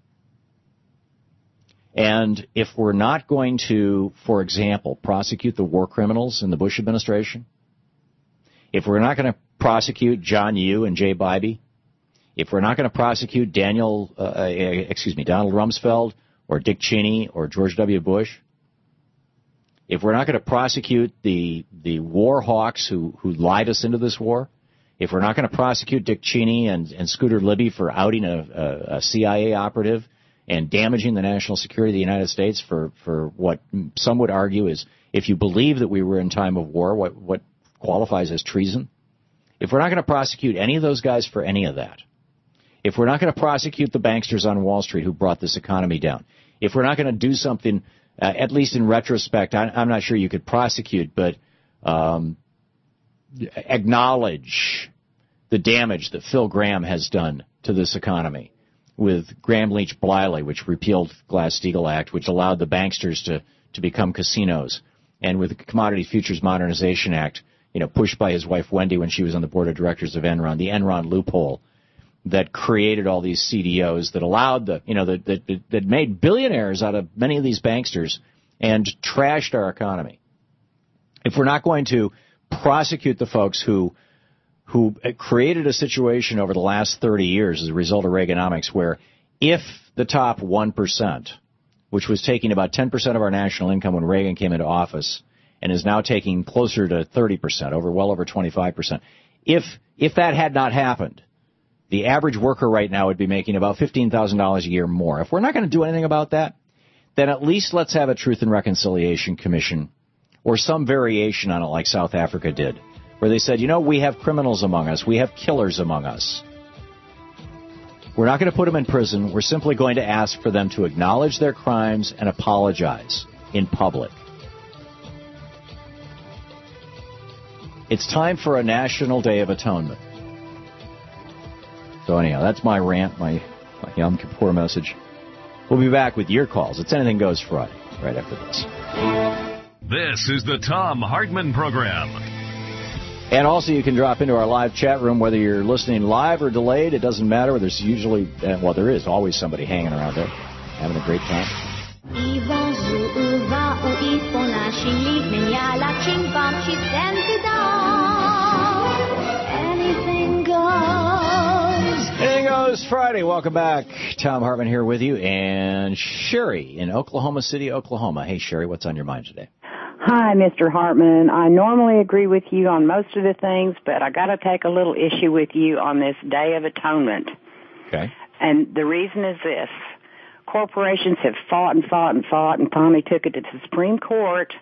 And if we're not going to, for example, prosecute the war criminals in the Bush administration, if we're not going to prosecute John Yoo and Jay Bybee, if we're not going to prosecute Daniel, uh, excuse me, Donald Rumsfeld or Dick Cheney or George W. Bush, if we're not going to prosecute the the war hawks who, who lied us into this war, if we're not going to prosecute Dick Cheney and, and Scooter Libby for outing a, a, a C I A operative and damaging the national security of the United States for, for what some would argue is, if you believe that we were in time of war, what, what qualifies as treason, if we're not going to prosecute any of those guys for any of that, if we're not going to prosecute the banksters on Wall Street who brought this economy down, if we're not going to do something, uh, at least in retrospect, I, I'm not sure you could prosecute, but um, acknowledge the damage that Phil Gramm has done to this economy with Gramm-Leach-Bliley, which repealed the Glass-Steagall Act, which allowed the banksters to, to become casinos, and with the Commodity Futures Modernization Act, you know, pushed by his wife Wendy when she was on the board of directors of Enron, the Enron loophole that created all these C D Os that allowed the, you know, that, that, that made billionaires out of many of these banksters and trashed our economy. If we're not going to prosecute the folks who who created a situation over the last thirty years as a result of Reaganomics where if the top one percent, which was taking about ten percent of our national income when Reagan came into office and is now taking closer to thirty percent, over well over twenty-five percent, if if that had not happened, the average worker right now would be making about fifteen thousand dollars a year more. If we're not going to do anything about that, then at least let's have a Truth and Reconciliation Commission or some variation on it like South Africa did, where they said, you know, we have criminals among us. We have killers among us. We're not going to put them in prison. We're simply going to ask for them to acknowledge their crimes and apologize in public. It's time for a National Day of Atonement. So anyhow, that's my rant, my, my Yom Kippur message. We'll be back with your calls. It's Anything Goes Friday, right after this. This is the Thom Hartmann Program. And also you can drop into our live chat room, whether you're listening live or delayed. It doesn't matter. There's usually, well, there is always somebody hanging around there, having a great time. Anything goes. Anything goes Friday. Welcome back. Thom Hartmann here with you. And Sherry in Oklahoma City, Oklahoma. Hey, Sherry, what's on your mind today? Hi, Mister Hartman. I normally agree with you on most of the things, but I got to take a little issue with you on this Day of Atonement. Okay. And the reason is this. Corporations have fought and fought and fought and finally took it to the Supreme Court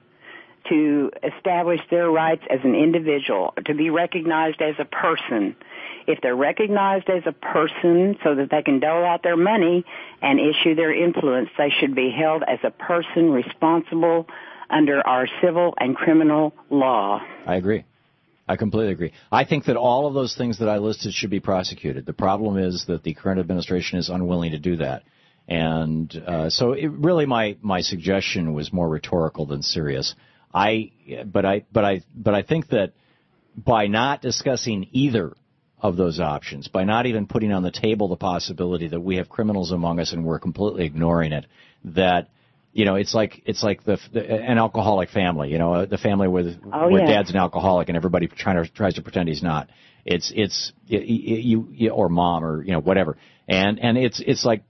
to establish their rights as an individual, to be recognized as a person. If they're recognized as a person so that they can dole out their money and issue their influence, they should be held as a person responsible under our civil and criminal law. I agree. I completely agree. I think that all of those things that I listed should be prosecuted. The problem is that the current administration is unwilling to do that. And uh, so it, really my, my suggestion was more rhetorical than serious. I but I but I but I think that by not discussing either of those options, by not even putting on the table the possibility that we have criminals among us and we're completely ignoring it, that you know, it's like it's like the, the an alcoholic family. You know, the family with oh, where yeah. dad's an alcoholic and everybody trying to tries to pretend he's not. It's it's you, you or mom or you know whatever. And and it's it's like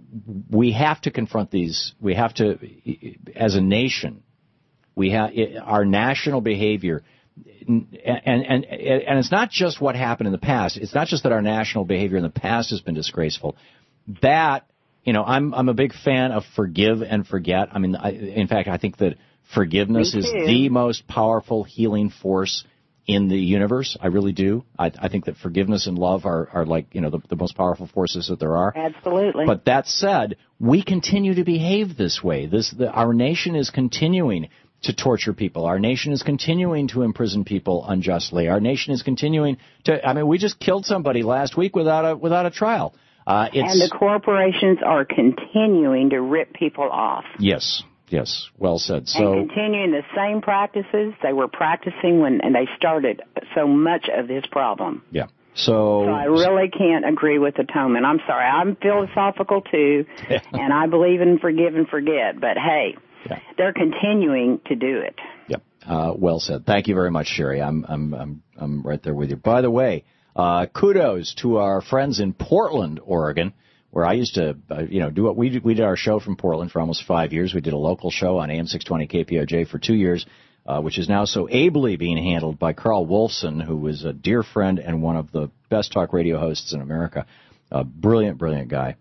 we have to confront these. We have to, as a nation, we have our national behavior. And, and and and it's not just what happened in the past. It's not just that our national behavior in the past has been disgraceful. That. You know, I'm I'm a big fan of forgive and forget. I mean, I, in fact, I think that forgiveness is the most powerful healing force in the universe. I really do. I, I think that forgiveness and love are, are like, you know, the, the most powerful forces that there are. Absolutely. But that said, we continue to behave this way. This the, our nation is continuing to torture people. Our nation is continuing to imprison people unjustly. Our nation is continuing to. I mean, we just killed somebody last week without a without a trial. Uh, it's, and the corporations are continuing to rip people off. Yes, yes, well said. So, and continuing the same practices they were practicing when and they started so much of this problem. Yeah. So, so I really can't agree with atonement. I'm sorry. I'm philosophical too, and I believe in forgive and forget. But hey, yeah. they're continuing to do it. Yep. Uh, well said. Thank you very much, Sherry. I'm I'm I'm I'm right there with you. By the way. Uh, kudos to our friends in Portland, Oregon, where I used to, uh, you know, do what we did. We did our show from Portland for almost five years. We did a local show on A M six twenty K P O J for two years, uh, which is now so ably being handled by Carl Wolfson, who is a dear friend and one of the best talk radio hosts in America. A brilliant, brilliant guy.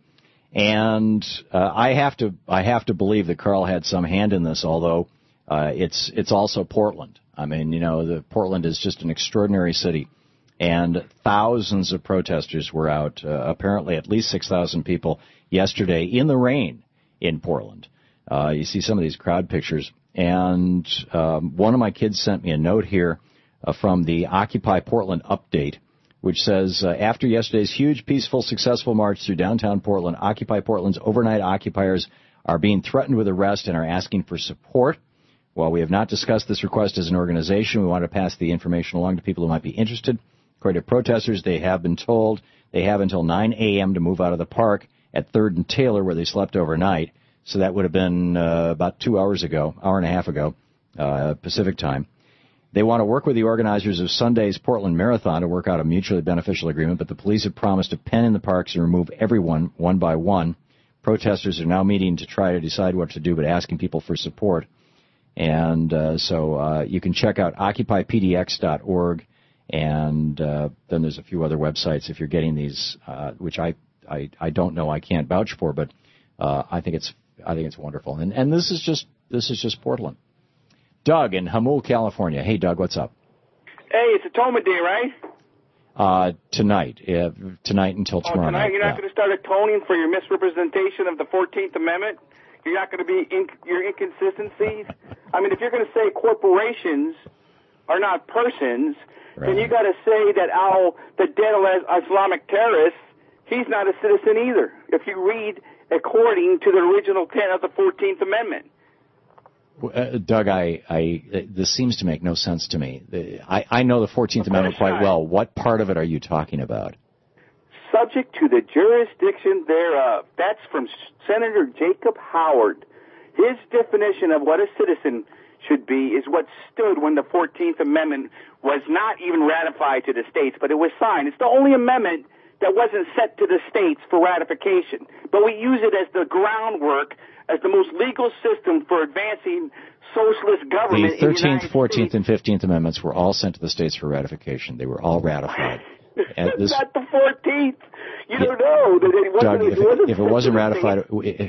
And uh, I have to, I have to believe that Carl had some hand in this, although uh, it's it's also Portland. I mean, you know, the Portland is just an extraordinary city. And thousands of protesters were out, uh, apparently at least six thousand people yesterday in the rain in Portland. Uh, you see some of these crowd pictures. And um, one of my kids sent me a note here uh, from the Occupy Portland update, which says, uh, after yesterday's huge, peaceful, successful march through downtown Portland, Occupy Portland's overnight occupiers are being threatened with arrest and are asking for support. While we have not discussed this request as an organization, we want to pass the information along to people who might be interested. According to protesters, they have been told they have until nine a.m. to move out of the park at third and Taylor, where they slept overnight. So that would have been uh, about two hours ago, hour and a half ago, uh, Pacific time. They want to work with the organizers of Sunday's Portland Marathon to work out a mutually beneficial agreement, but the police have promised to pen in the parks and remove everyone one by one. Protesters are now meeting to try to decide what to do, but asking people for support. And uh, so uh, you can check out occupy p d x dot org, and uh, then there's a few other websites if you're getting these, uh, which I, I I don't know, I can't vouch for, but uh, I think it's I think it's wonderful. And and this is just this is just Portland. Doug in Hamul, California. Hey, Doug, what's up? Hey, it's Atonement Day, right? Uh, tonight, uh, tonight until tomorrow oh, tonight night. You're not yeah. going to start atoning for your misrepresentation of the fourteenth Amendment? You're not going to be in, your inconsistencies? I mean, if you're going to say corporations are not persons, right. then you got to say that Al, the dead Islamic terrorist, he's not a citizen either, if you read according to the original intent of the fourteenth Amendment. Uh, Doug, I, I, this seems to make no sense to me. I, I know the fourteenth Amendment quite well. What part of it are you talking about? Subject to the jurisdiction thereof. That's from Senator Jacob Howard. His definition of what a citizen should be is what stood when the fourteenth Amendment was not even ratified to the states, but it was signed. It's the only amendment that wasn't set to the states for ratification. But we use it as the groundwork, as the most legal system for advancing socialist government. The thirteenth, fourteenth, and fifteenth Amendments were all sent to the states for ratification. They were all ratified. And this, not the fourteenth. You yeah, don't know. That it wasn't, Doug, if it, wasn't if it wasn't ratified... It,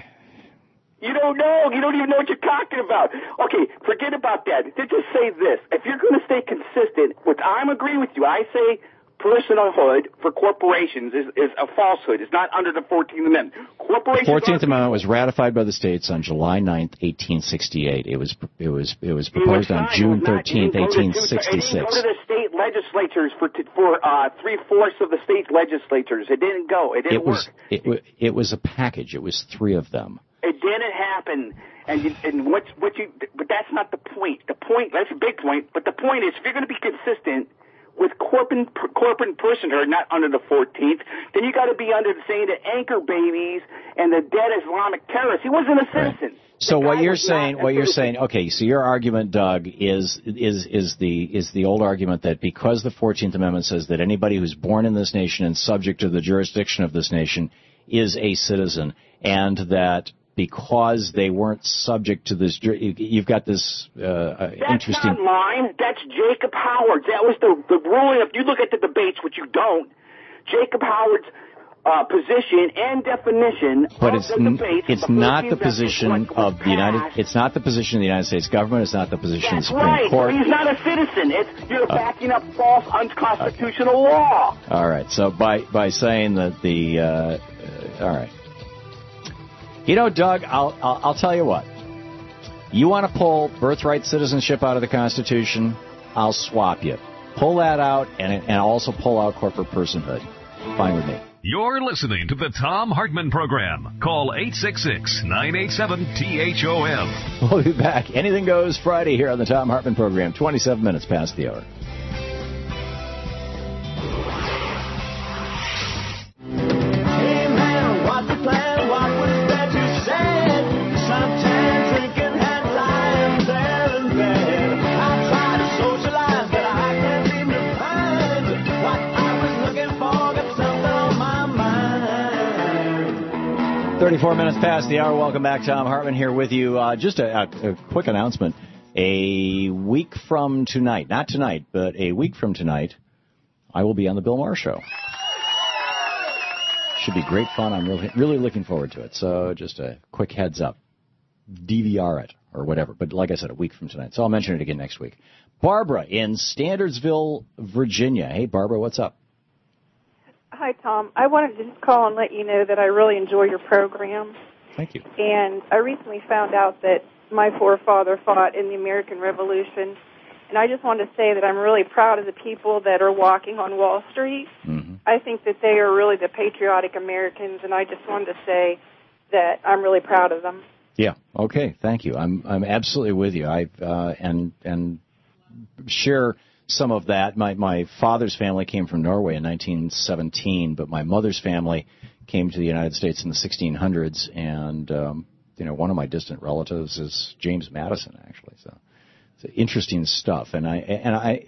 you don't know. You don't even know what you're talking about. Okay, forget about that. Just say this. If you're going to stay consistent, which I'm agreeing with you, I say personhood for corporations is, is a falsehood. It's not under the fourteenth Amendment. Corporations. The fourteenth Amendment was ratified by the states on July ninth, eighteen sixty-eight. It was it was it was proposed on June thirteenth, eighteen sixty-six. It didn't go to the state legislatures for for uh, three fourths of the state legislatures. It didn't go. It didn't it was, work. It, it was a package. It was three of them. It didn't happen. And you, and what what you but that's not the point. The point that's a big point. But the point is, if you're going to be consistent with corporate corporate personhood, not under the fourteenth, then you got to be under saying the anchor babies and the dead Islamic terrorists. He wasn't a citizen. Right. So what you're saying, what you're saying, okay, so your argument, Doug, is is is the is the old argument that because the fourteenth Amendment says that anybody who's born in this nation and subject to the jurisdiction of this nation is a citizen, and that because they weren't subject to this, you've got this uh, That's interesting... That's not mine. That's Jacob Howard's. That was the, the ruling. If you look at the debates, which you don't, Jacob Howard's uh, position and definition but of it's the debates... But it's not the position of the United... It's not the position of the United States government. It's not the position That's of the Supreme right. Court. He's not a citizen. It's, you're uh, backing up false, unconstitutional okay. law. All right. So by, by saying that the... Uh, uh, all right. You know, Doug, I'll, I'll I'll tell you what. You want to pull birthright citizenship out of the Constitution? I'll swap you. Pull that out, and and also pull out corporate personhood. Fine with me. You're listening to the Thom Hartmann Program. Call eight six six, nine eight seven, T H O M. We'll be back. Anything Goes Friday here on the Thom Hartmann Program. twenty-seven minutes past the hour. thirty-four minutes past the hour. Welcome back. Thom Hartmann here with you. Uh, just a, a, a quick announcement. A week from tonight, not tonight, but a week from tonight, I will be on the Bill Maher Show. Should be great fun. I'm really, really looking forward to it. So just a quick heads up. D V R it or whatever. But like I said, a week from tonight. So I'll mention it again next week. Barbara in Standardsville, Virginia. Hey, Barbara, what's up? Hi, Tom. I wanted to just call and let you know that I really enjoy your program. Thank you. And I recently found out that my forefather fought in the American Revolution. And I just wanted to say that I'm really proud of the people that are walking on Wall Street. Mm-hmm. I think that they are really the patriotic Americans, and I just wanted to say that I'm really proud of them. Yeah. Okay. Thank you. I'm I'm absolutely with you. I uh, and and share some of that. My my father's family came from Norway in nineteen seventeen, but my mother's family came to the United States in the sixteen hundreds, and um, you know, one of my distant relatives is James Madison, actually. So it's interesting stuff. And I and I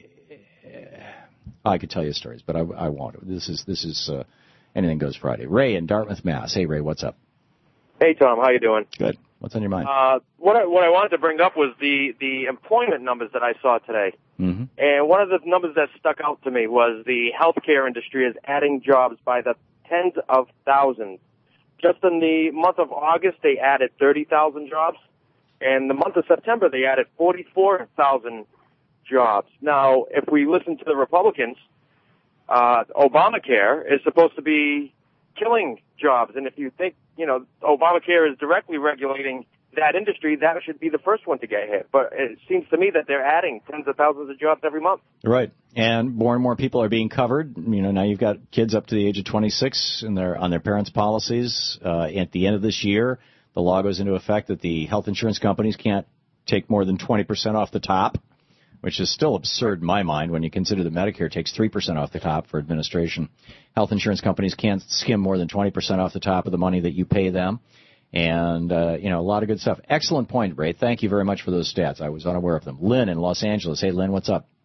I could tell you stories, but I, I won't. This is this is uh, Anything Goes Friday. Ray in Dartmouth, Mass. Hey, Ray, what's up? Hey, Tom, how you doing? Good. What's on your mind? Uh, what I, what I wanted to bring up was the, the employment numbers that I saw today. Mm-hmm. And one of the numbers that stuck out to me was the healthcare industry is adding jobs by the tens of thousands. Just in the month of August, they added thirty thousand jobs. And the month of September, they added forty-four thousand jobs. Now, if we listen to the Republicans, uh, Obamacare is supposed to be killing jobs. And if you think, you know, Obamacare is directly regulating that industry, that should be the first one to get hit. But it seems to me that they're adding tens of thousands of jobs every month. Right. And more and more people are being covered. You know, now you've got kids up to the age of twenty-six and they're on their parents' policies. Uh, at the end of this year, the law goes into effect that the health insurance companies can't take more than twenty percent off the top, which is still absurd in my mind when you consider that Medicare takes three percent off the top for administration. Health insurance companies can't skim more than twenty percent off the top of the money that you pay them. And, uh, you know, a lot of good stuff. Excellent point, Ray. Thank you very much for those stats. I was unaware of them. Lynn in Los Angeles. Hey, Lynn, what's up?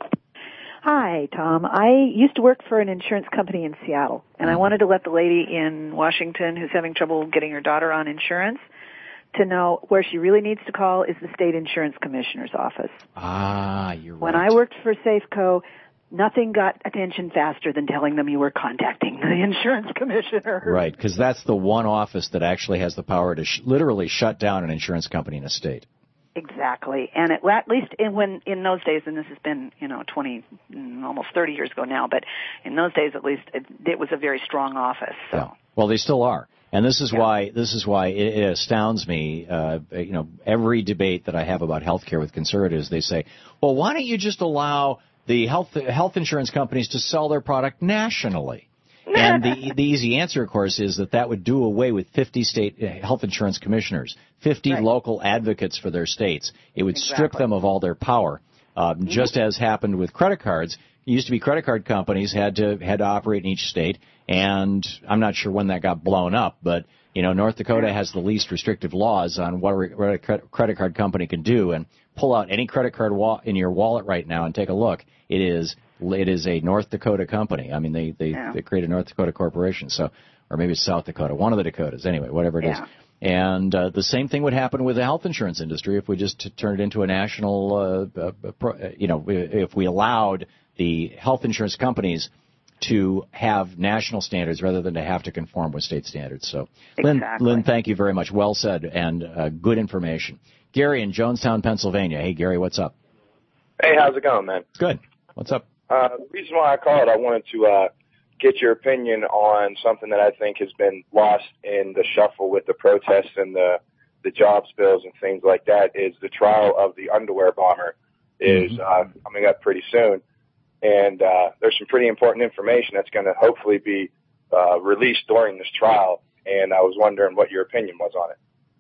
Hi, Tom. I used to work for an insurance company in Seattle, and I wanted to let the lady in Washington who's having trouble getting her daughter on insurance to know where she really needs to call is the state insurance commissioner's office. Ah, you're right. When I worked for Safeco, nothing got attention faster than telling them you were contacting the insurance commissioner. Right, because that's the one office that actually has the power to sh- literally shut down an insurance company in a state. Exactly. And it, at least in, when, in those days, and this has been, you know, twenty, almost thirty years ago now, but in those days at least, it, it was a very strong office. So. Yeah. Well, they still are. And this is yeah. why this is why it, it astounds me. Uh, you know, every debate that I have about health care with conservatives, they say, well, why don't you just allow the health health insurance companies to sell their product nationally? And the the easy answer, of course, is that that would do away with fifty state health insurance commissioners, fifty right. local advocates for their states. It would exactly. strip them of all their power, um, just as happened with credit cards. It used to be credit card companies had to had to operate in each state, and I'm not sure when that got blown up, but you know, North Dakota has the least restrictive laws on what a, what a credit card company can do. And pull out any credit card wa- in your wallet right now and take a look. It is it is a North Dakota company. I mean, they they, yeah. they create a North Dakota corporation, so or maybe it's South Dakota, one of the Dakotas. Anyway, whatever it yeah. is. And uh, the same thing would happen with the health insurance industry if we just t- turned it into a national, uh, uh, pro, uh, you know, if we allowed the health insurance companies to have national standards rather than to have to conform with state standards. So, exactly. Lynn, Lynn, thank you very much. Well said and uh, good information. Gary in Jonestown, Pennsylvania. Hey, Gary, what's up? Hey, how's it going, man? Good. What's up? Uh, the reason why I called, I wanted to uh, get your opinion on something that I think has been lost in the shuffle with the protests and the, the jobs bills and things like that, is the trial of the underwear bomber is mm-hmm. uh, coming up pretty soon. And uh, there's some pretty important information that's going to hopefully be uh, released during this trial. And I was wondering what your opinion was on it.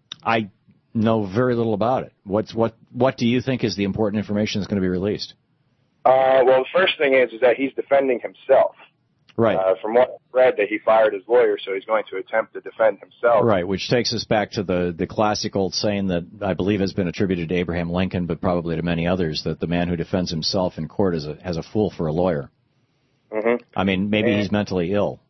I know very little about it. What's what? What do you think is the important information that's going to be released? Uh, well, the first thing is is that he's defending himself. Right. Uh, from what I read, that he fired his lawyer, so he's going to attempt to defend himself. Right, which takes us back to the, the classic old saying that I believe has been attributed to Abraham Lincoln, but probably to many others, that the man who defends himself in court is a, has a fool for a lawyer. Mm-hmm. I mean, maybe and, he's mentally ill.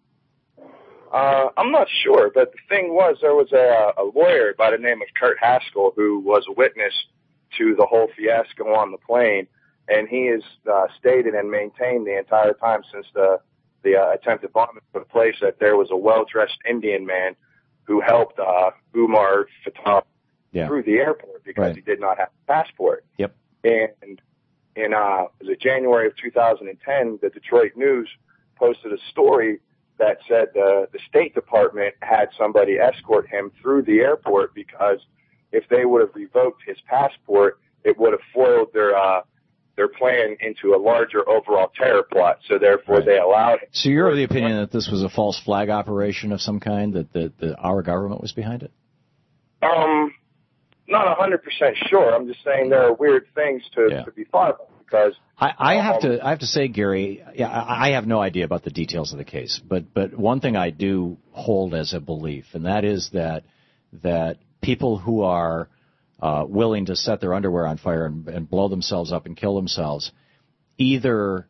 Uh, I'm not sure, but the thing was, there was a, a lawyer by the name of Kurt Haskell who was a witness to the whole fiasco on the plane, and he has uh, stated and maintained the entire time since the the uh, attempted bombing took place that there was a well-dressed Indian man who helped uh, Umar Fatah yeah. through the airport because right. he did not have a passport. Yep. And in uh, was it January of two thousand ten, the Detroit News posted a story that said the, the State Department had somebody escort him through the airport because if they would have revoked his passport, it would have foiled their uh, their plan into a larger overall terror plot. So therefore, right. they allowed him. So you're of the opinion that this was a false flag operation of some kind, that the, the our government was behind it? Um, not one hundred percent sure. I'm just saying there are weird things to, yeah. to be thought about. Because I, I have to, I have to say, Gary, yeah, I have no idea about the details of the case, but but one thing I do hold as a belief, and that is that that people who are uh, willing to set their underwear on fire and, and blow themselves up and kill themselves either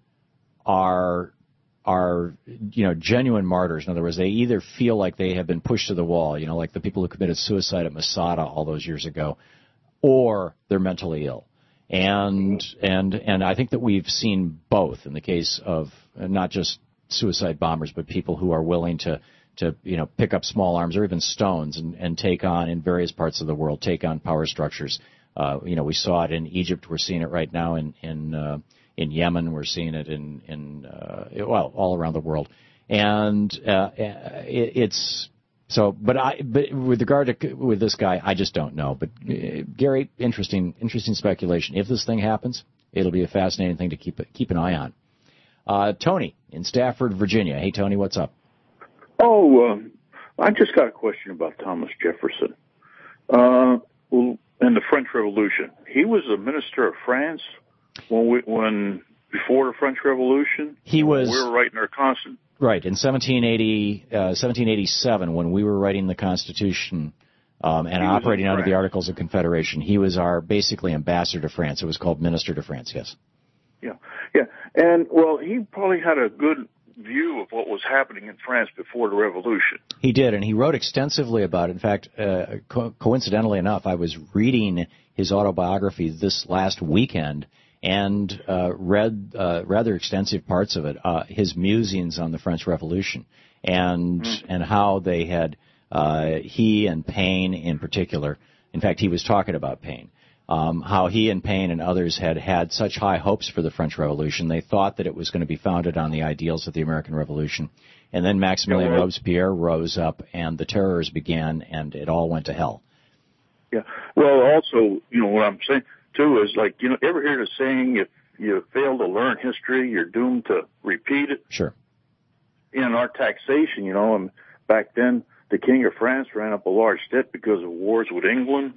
are are you know genuine martyrs. In other words, they either feel like they have been pushed to the wall, you know, like the people who committed suicide at Masada all those years ago, or they're mentally ill. And and and I think that we've seen both in the case of not just suicide bombers, but people who are willing to to you know pick up small arms or even stones and, and take on in various parts of the world, take on power structures. Uh, you know, we saw it in Egypt. We're seeing it right now in in uh, in Yemen. We're seeing it in in uh, well all around the world. And uh, it, it's so. But I but with regard to with this guy, I just don't know. But uh, Gary, interesting interesting speculation. If this thing happens, it'll be a fascinating thing to keep keep an eye on. Uh, Tony in Stafford, Virginia. Hey, Tony, what's up? Oh, um, I just got a question about Thomas Jefferson. Uh, well, in the French Revolution, he was a minister of France when we, when before the French Revolution. He was. We were writing our Constitution. Right in seventeen eighty, uh, seventeen eighty-seven, when we were writing the Constitution um, and operating under the Articles of Confederation. He was our basically ambassador to France. It was called Minister to France. Yes. Yeah, yeah, and well, he probably had a good view of what was happening in France before the Revolution. He did, and he wrote extensively about it. In fact, uh, co- coincidentally enough, I was reading his autobiography this last weekend and uh, read uh, rather extensive parts of it, uh, his musings on the French Revolution, and mm. and how they had, uh, he and Paine in particular, in fact, he was talking about Paine, Um, how he and Paine and others had had such high hopes for the French Revolution. They thought that it was going to be founded on the ideals of the American Revolution. And then Maximilien yeah, well, Robespierre rose up, and the terrors began, and it all went to hell. Yeah. Well, also, you know, what I'm saying, too, is like, you know, ever hear the saying, if you fail to learn history, you're doomed to repeat it? Sure. In our taxation, you know, and back then, the King of France ran up a large debt because of wars with England.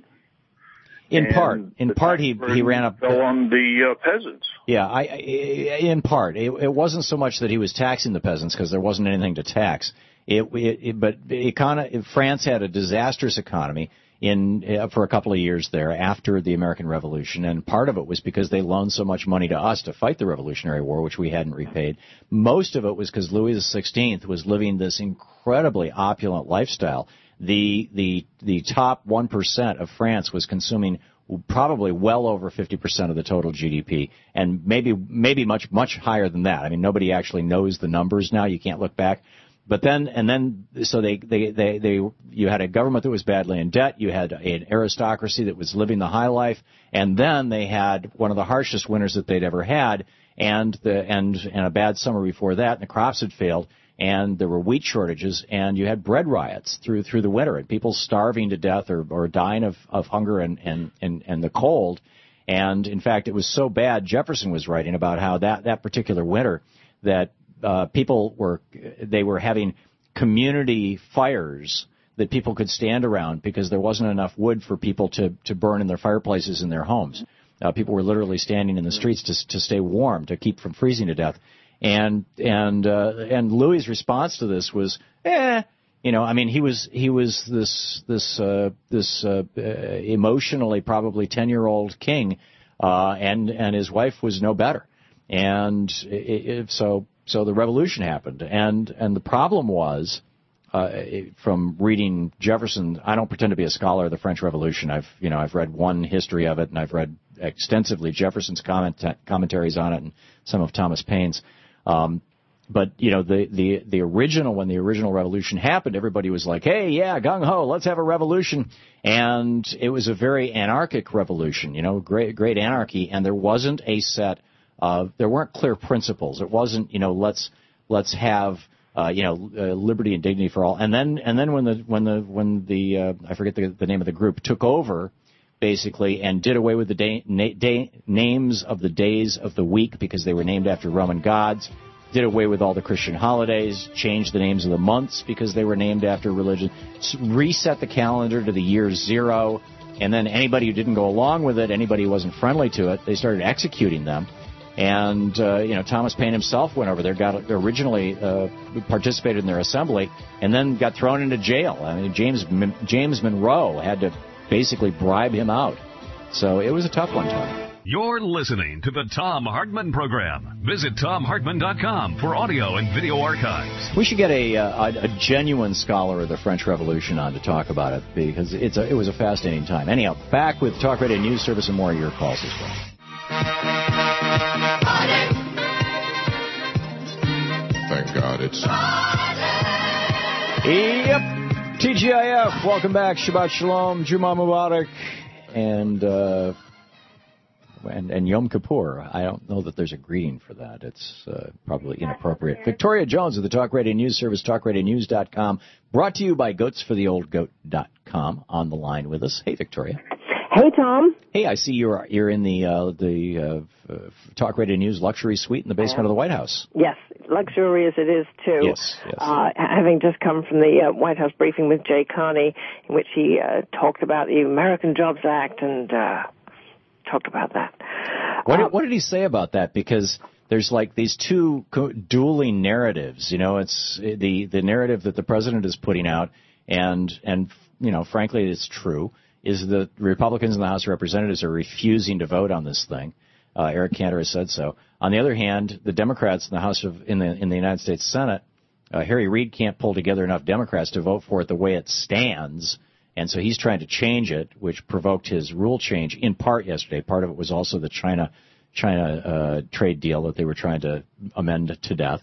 In part, in part, he he ran up fell on the uh, peasants. Yeah, I, I in part, it, it wasn't so much that he was taxing the peasants because there wasn't anything to tax. It, it, it but econ- France had a disastrous economy in uh, for a couple of years there after the American Revolution, and part of it was because they loaned so much money to us to fight the Revolutionary War, which we hadn't repaid. Most of it was because Louis the Sixteenth was living this incredibly opulent lifestyle. The the the top one percent of France was consuming probably well over fifty percent of the total G D P, and maybe maybe much much higher than that. I mean, nobody actually knows the numbers now. You can't look back. But then and then so they they they, they you had a government that was badly in debt. You had an aristocracy that was living the high life, and then they had one of the harshest winters that they'd ever had, and the and and a bad summer before that, and the crops had failed. And there were wheat shortages, and you had bread riots through through the winter, and people starving to death or, or dying of, of hunger and, and, and, and the cold. And, in fact, it was so bad, Jefferson was writing about how that, that particular winter that uh, people were they were having community fires that people could stand around because there wasn't enough wood for people to, to burn in their fireplaces in their homes. Uh, people were literally standing in the streets to to stay warm, to keep from freezing to death. And and uh, and Louis's response to this was, eh, you know, I mean, he was he was this this uh, this uh, uh, emotionally probably ten-year-old king, uh, and and his wife was no better, and it, it, so so the revolution happened, and and the problem was, uh, it, from reading Jefferson, I don't pretend to be a scholar of the French Revolution. I've you know I've read one history of it, and I've read extensively Jefferson's comment commentaries on it, and some of Thomas Paine's. Um, but, you know, the, the, the original, when the original revolution happened, everybody was like, hey, yeah, gung-ho, let's have a revolution. And it was a very anarchic revolution, you know, great, great anarchy. And there wasn't a set of, there weren't clear principles. It wasn't, you know, let's, let's have, uh, you know, uh, liberty and dignity for all. And then, and then when the, when the, when the, uh, I forget the, the name of the group, took over, basically, and did away with the day, na- day, names of the days of the week because they were named after Roman gods, did away with all the Christian holidays, changed the names of the months because they were named after religion, reset the calendar to the year zero, and then anybody who didn't go along with it, anybody who wasn't friendly to it, they started executing them. And, uh, you know, Thomas Paine himself went over there, got originally uh, participated in their assembly, and then got thrown into jail. I mean, James James Monroe had to basically bribe him out. So it was a tough one, Tom. You're listening to the Thom Hartmann Program. Visit Thom Hartmann dot com for audio and video archives. We should get a, a, a genuine scholar of the French Revolution on to talk about it, because it's a, it was a fascinating time. Anyhow, back with Talk Radio News Service and more of your calls as well. Thank God it's... Yep. T G I F, welcome back. Shabbat Shalom, Juma Mubarak, and, uh, and, and Yom Kippur. I don't know that there's a greeting for that. It's uh, probably inappropriate. Victoria Jones of the Talk Radio News Service, talk radio news dot com, brought to you by goats for the old goat dot com, on the line with us. Hey, Victoria. Hey, Tom. Hey, I see you're you're in the uh, the uh, Talk Radio News luxury suite in the basement of the White House. Yes, luxurious it is too. Yes, yes. Uh, having just come from the uh, White House briefing with Jay Carney, in which he uh, talked about the American Jobs Act and uh, talked about that. What uh, did, what did he say about that? Because there's like these two co- dueling narratives. You know, it's the the narrative that the president is putting out, and and you know, frankly, it's true, is that Republicans in the House of Representatives are refusing to vote on this thing. Uh, Eric Cantor has said so. On the other hand, the Democrats in the House of in the in the United States Senate, uh, Harry Reid can't pull together enough Democrats to vote for it the way it stands, and so he's trying to change it, which provoked his rule change in part yesterday. Part of it was also the China China uh, trade deal that they were trying to amend to death.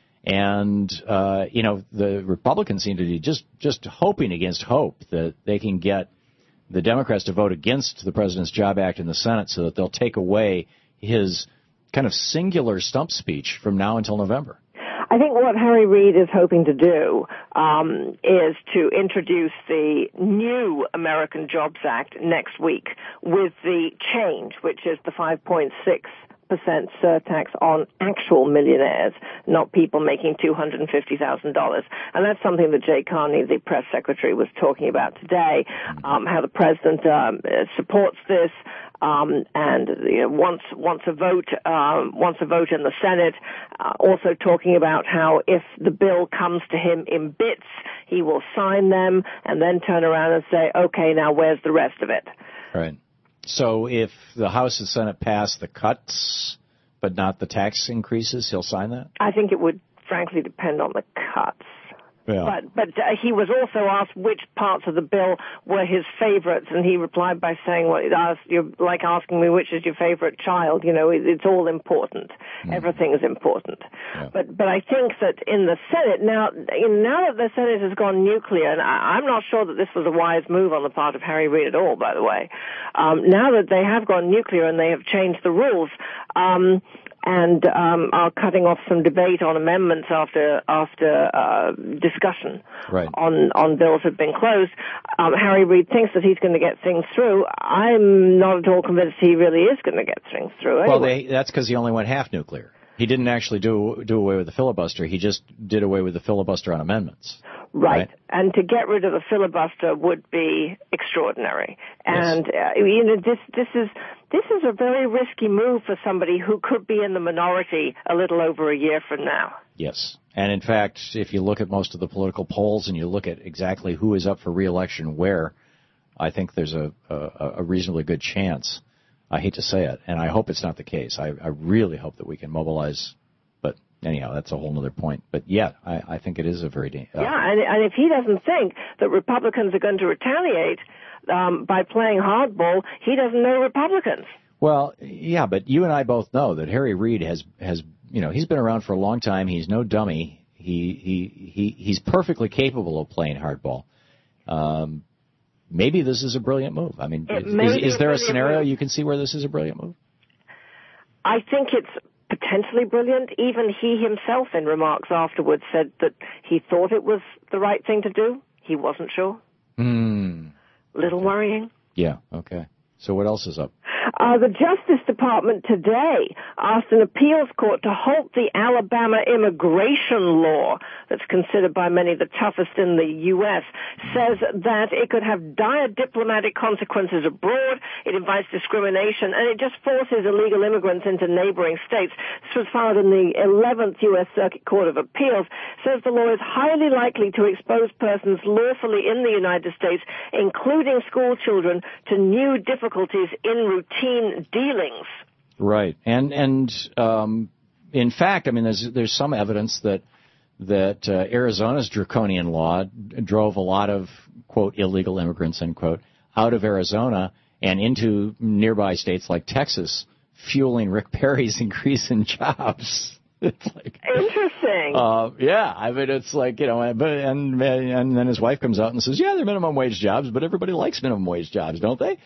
And, uh, you know, the Republicans seem to be just, just hoping against hope that they can get the Democrats to vote against the President's Job Act in the Senate so that they'll take away his kind of singular stump speech from now until November. I think what Harry Reid is hoping to do um, is to introduce the new American Jobs Act next week with the change, which is the five point six percent surtax on actual millionaires, not people making two hundred fifty thousand dollars. And that's something that Jay Carney, the press secretary, was talking about today, um, how the president um, supports this. Um, and you know, wants wants a vote um, wants a vote in the Senate. Uh, also talking about how if the bill comes to him in bits, he will sign them and then turn around and say, "Okay, now where's the rest of it?" Right. So if the House and Senate pass the cuts, but not the tax increases, he'll sign that? I think it would, frankly, depend on the cuts. Yeah. But but uh, he was also asked which parts of the bill were his favorites, and he replied by saying, "Well, it asked, you're like asking me which is your favorite child. You know, it, it's all important. Mm. Everything is important." Yeah. But but I think that in the Senate now, in, now that the Senate has gone nuclear, and I, I'm not sure that this was a wise move on the part of Harry Reid at all, by the way. Um, now that they have gone nuclear and they have changed the rules. Um, and um, are cutting off some debate on amendments after after uh, discussion right. on on bills have been closed. Um, Harry Reid thinks that he's going to get things through. I'm not at all convinced he really is going to get things through. Anyway. Well, they, that's because he only went half nuclear. He didn't actually do do away with the filibuster. He just did away with the filibuster on amendments. Right. right. And to get rid of the filibuster would be extraordinary. Yes. And uh, you know, this this is. This is a very risky move for somebody who could be in the minority a little over a year from now. Yes. And in fact, if you look at most of the political polls and you look at exactly who is up for re-election where, I think there's a, a, a reasonably good chance. I hate to say it, and I hope it's not the case. I, I really hope that we can mobilize. But anyhow, that's a whole other point. But yeah, I, I think it is a very... Uh, yeah, and, and if he doesn't think that Republicans are going to retaliate Um, by playing hardball, he doesn't know Republicans. Well, yeah, but you and I both know that Harry Reid has, has, you know, he's been around for a long time. He's no dummy. He, he, he, he's perfectly capable of playing hardball. Um, maybe this is a brilliant move. I mean, It is, may is, be is there a a brilliant scenario move. you can see where this is a brilliant move? I think it's potentially brilliant. Even he himself, in remarks afterwards, said that he thought it was the right thing to do. He wasn't sure. Hmm. Little worrying. Yeah, okay. So what else is up? Uh, the Justice Department today asked an appeals court to halt the Alabama immigration law that's considered by many the toughest in the U S, says that it could have dire diplomatic consequences abroad, it invites discrimination, and it just forces illegal immigrants into neighboring states. This was filed in the eleventh U S Circuit Court of Appeals, says the law is highly likely to expose persons lawfully in the United States, including school children, to new difficulties in routine dealings. Right. And, and, um, in fact, I mean, there's, there's some evidence that, that, uh, Arizona's draconian law drove a lot of, quote, illegal immigrants, end quote, out of Arizona and into nearby states like Texas, fueling Rick Perry's increase in jobs. It's like, interesting. Uh, yeah, I mean, it's like, you know, but, and, and then his wife comes out and says, yeah, they're minimum wage jobs, but everybody likes minimum wage jobs, don't they?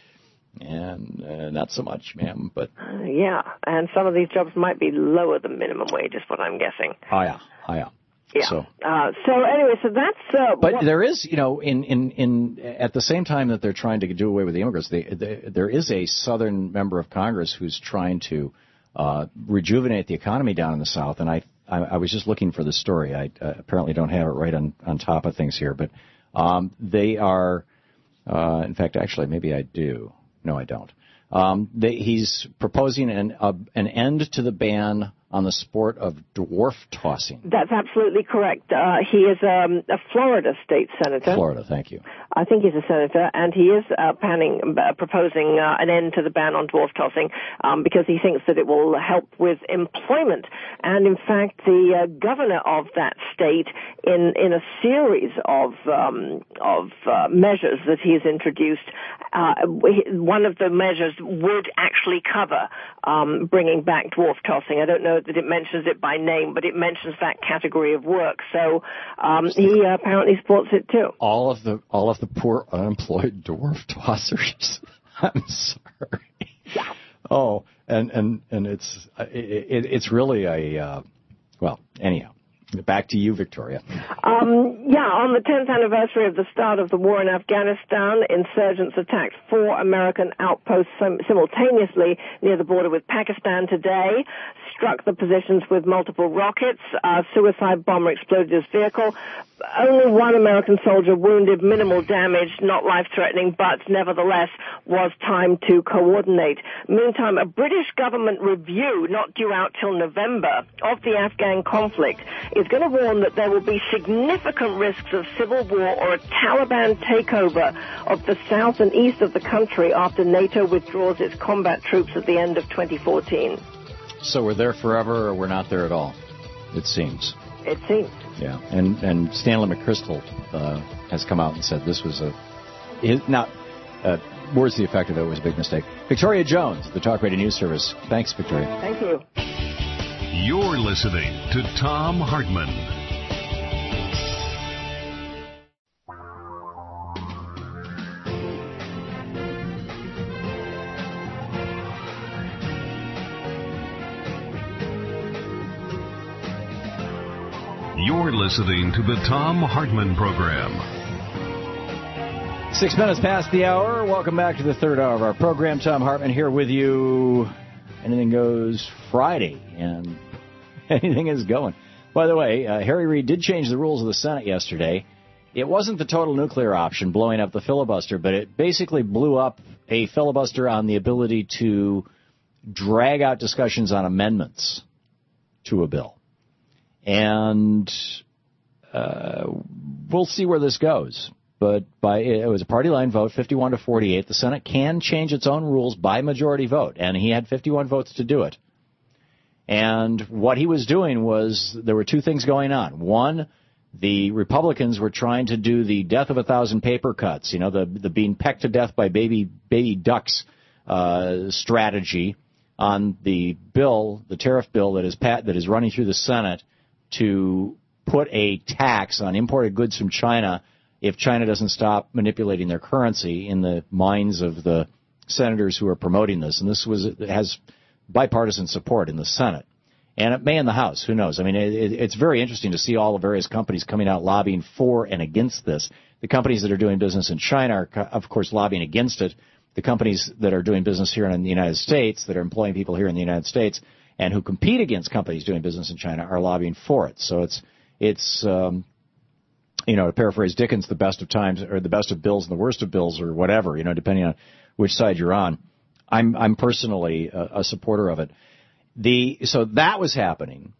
And uh, not so much, ma'am, but... Uh, yeah, and some of these jobs might be lower than minimum wage, is what I'm guessing. Oh, yeah, oh, yeah. Yeah. So, uh, so anyway, so that's... Uh, but what... there is, you know, in, in, in at the same time that they're trying to do away with the immigrants, they, they, there is a Southern member of Congress who's trying to uh, rejuvenate the economy down in the South, and I I, I was just looking for the story. I uh, apparently don't have it right on, on top of things here, but um, they are, uh, in fact, actually, maybe I do. No, I don't. Um, they, he's proposing an, uh, an end to the ban on the sport of dwarf tossing. That's absolutely correct. Uh, he is um, a Florida state senator. Florida, thank you. I think he's a senator, and he is uh, panning, uh, proposing uh, an end to the ban on dwarf tossing um, because he thinks that it will help with employment. And in fact, the uh, governor of that state, in in a series of um, of uh, measures that he's introduced, uh, one of the measures would actually cover um, bringing back dwarf tossing. I don't know that it mentions it by name, but it mentions that category of work. So um, he uh, apparently supports it too. All of the all of the poor unemployed dwarf tossers. I'm sorry. Yeah. Oh, and and and it's it, it's really a uh, well. Anyhow, back to you, Victoria. Um, yeah, on the tenth anniversary of the start of the war in Afghanistan, insurgents attacked four American outposts sim- simultaneously near the border with Pakistan today, struck the positions with multiple rockets. A suicide bomber exploded his vehicle. Only one American soldier wounded, minimal damage, not life-threatening, but nevertheless was time to coordinate. Meantime, a British government review, not due out till November, of the Afghan conflict is going to warn that there will be significant risks of civil war or a Taliban takeover of the south and east of the country after NATO withdraws its combat troops at the end of twenty fourteen. So we're there forever, or we're not there at all, it seems. It seems. Yeah, and and Stanley McChrystal uh, has come out and said this was a, his, not, uh, words to the effect of it was a big mistake. Victoria Jones, the Talk Radio News Service. Thanks, Victoria. Thank you. You're listening to Thom Hartmann. You're listening to the Thom Hartmann Program. Six minutes past the hour. Welcome back to the third hour of our program. Thom Hartmann here with you. Anything Goes Friday, and anything is going. By the way, uh, Harry Reid did change the rules of the Senate yesterday. It wasn't the total nuclear option blowing up the filibuster, but it basically blew up a filibuster on the ability to drag out discussions on amendments to a bill. And uh, we'll see where this goes. But by it was a party line vote, fifty-one to forty-eight. The Senate can change its own rules by majority vote, and he had fifty-one votes to do it. And what he was doing was there were two things going on. One, the Republicans were trying to do the death of a thousand paper cuts, you know, the the being pecked to death by baby baby ducks uh, strategy on the bill, the tariff bill that is pat, that is running through the Senate, to put a tax on imported goods from China if China doesn't stop manipulating their currency in the minds of the senators who are promoting this. And this was it has bipartisan support in the Senate. And it may in the House. Who knows? I mean, it, it's very interesting to see all the various companies coming out lobbying for and against this. The companies that are doing business in China are, of course, lobbying against it. the companies that are doing business here in the United States, that are employing people here in the United States, and who compete against companies doing business in China are lobbying for it. So it's, it's um, you know, to paraphrase Dickens, the best of times, or the best of bills and the worst of bills, or whatever, you know, depending on which side you're on. I'm, I'm personally a, a supporter of it. The, so that was happening.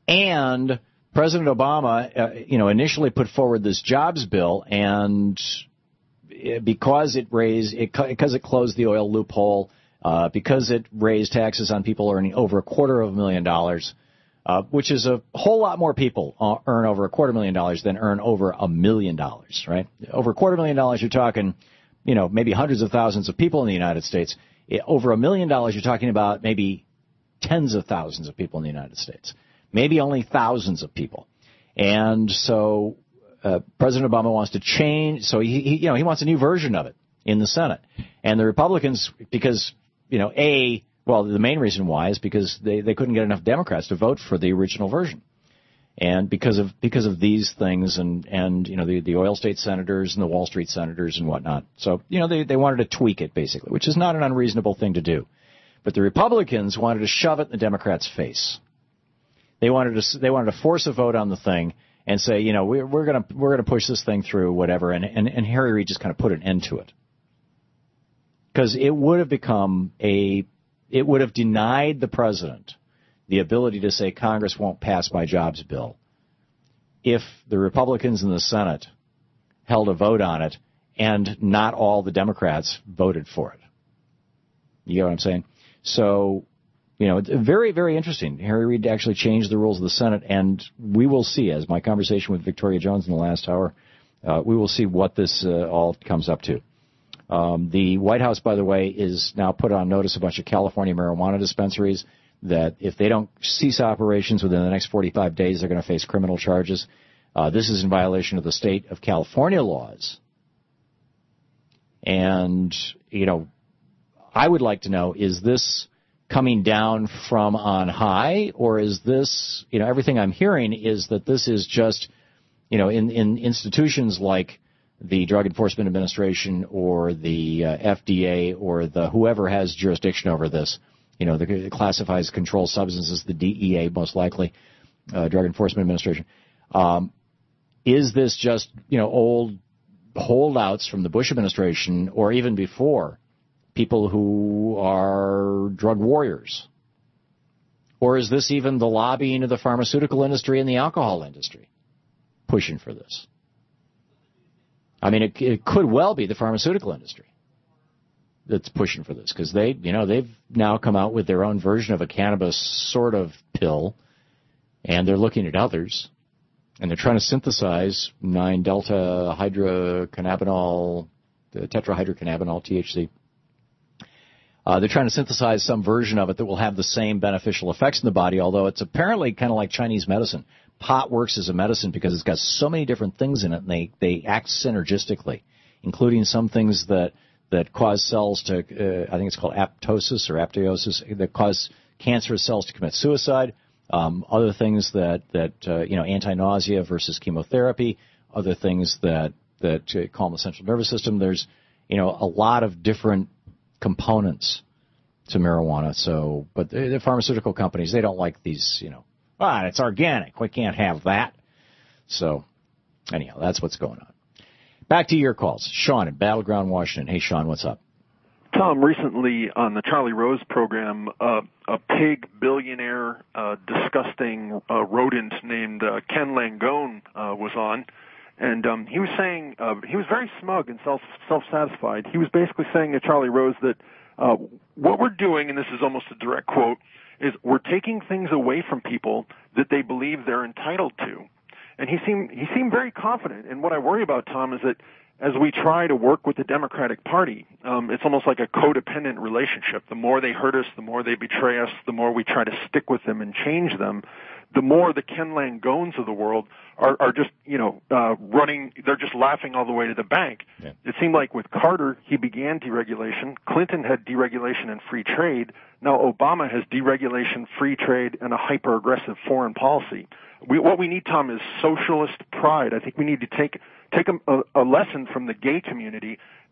And President Obama, uh, you know, initially put forward this jobs bill, and because it raised, it, because it closed the oil loophole, uh, because it raised taxes on people earning over a quarter of a million dollars, uh, which is a whole lot more people earn over a quarter million dollars than earn over a million dollars, right? Over a quarter million dollars, you're talking, you know, maybe hundreds of thousands of people in the United States. Over a million dollars, you're talking about maybe tens of thousands of people in the United States, maybe only thousands of people. And so uh, President Obama wants to change. So he, he, you know, he wants a new version of it in the Senate. And the Republicans, because, you know, A, well, the main reason why is because they, they couldn't get enough Democrats to vote for the original version. And because of because of these things and, and you know, the, the oil state senators and the Wall Street senators and whatnot. So, you know, they, they wanted to tweak it, basically, which is not an unreasonable thing to do. But the Republicans wanted to shove it in the Democrats' face. They wanted to they wanted to force a vote on the thing and say, you know, we're, we're going to we're going to push this thing through, whatever. And, and, and Harry Reid just kind of put an end to it. Because it would have become a it would have denied the president the ability to say Congress won't pass my jobs bill if the Republicans in the Senate held a vote on it and not all the Democrats voted for it. You know what I'm saying? So, you know, it's very, very interesting. Harry Reid actually changed the rules of the Senate, and we will see, as my conversation with Victoria Jones in the last hour, uh, we will see what this uh, all comes up to. Um, the White House, by the way, is now put on notice a bunch of California marijuana dispensaries that if they don't cease operations within the next forty-five days, they're going to face criminal charges. Uh, this is in violation of the state of California laws. And, you know, I would like to know, is this coming down from on high, or is this, you know, everything I'm hearing is that this is just, you know, in, in institutions like the Drug Enforcement Administration or the uh, F D A or the whoever has jurisdiction over this, you know, the, it classifies controlled substances, the D E A most likely, uh, Drug Enforcement Administration. Um, is this just, you know, old holdouts from the Bush administration or even before, people who are drug warriors? Or is this even the lobbying of the pharmaceutical industry and the alcohol industry pushing for this? I mean, it, it could well be the pharmaceutical industry that's pushing for this, because they, you know, they've now come out with their own version of a cannabis sort of pill, and they're looking at others, and they're trying to synthesize nine delta hydrocannabinol, tetrahydrocannabinol, T H C. Uh, they're trying to synthesize some version of it that will have the same beneficial effects in the body, although it's apparently kind of like Chinese medicine. Pot works as a medicine because it's got so many different things in it, and they, they act synergistically, including some things that, that cause cells to, uh, I think it's called apoptosis or apoptosis, that cause cancerous cells to commit suicide, um, other things that, that uh, you know, anti-nausea versus chemotherapy, other things that, that uh, calm the central nervous system. There's, you know, a lot of different components to marijuana. So, but the, the pharmaceutical companies, they don't like these, you know, ah, it's organic. We can't have that. So, anyhow, that's what's going on. Back to your calls. Sean in Battleground, Washington. Hey, Sean, what's up? Tom, recently on the Charlie Rose program, uh, a pig billionaire, uh, disgusting uh, rodent named uh, Ken Langone uh, was on. And um, he was saying, uh, he was very smug and self, self-satisfied. He was basically saying to Charlie Rose that uh, what we're doing, and this is almost a direct quote, is we're taking things away from people that they believe they're entitled to. And he seemed he seemed very confident. And what I worry about, Tom, is that as we try to work with the Democratic Party, um, it's almost like a codependent relationship. The more they hurt us, the more they betray us, the more we try to stick with them and change them, the more the Ken Langones of the world are, are just, you know, uh, running, they're just laughing all the way to the bank. Yeah. It seemed like with Carter, he began deregulation. Clinton had deregulation and free trade. Now Obama has deregulation, free trade, and a hyper-aggressive foreign policy. We, what we need, Tom, is socialist pride. I think we need to take take a, a lesson from the gay community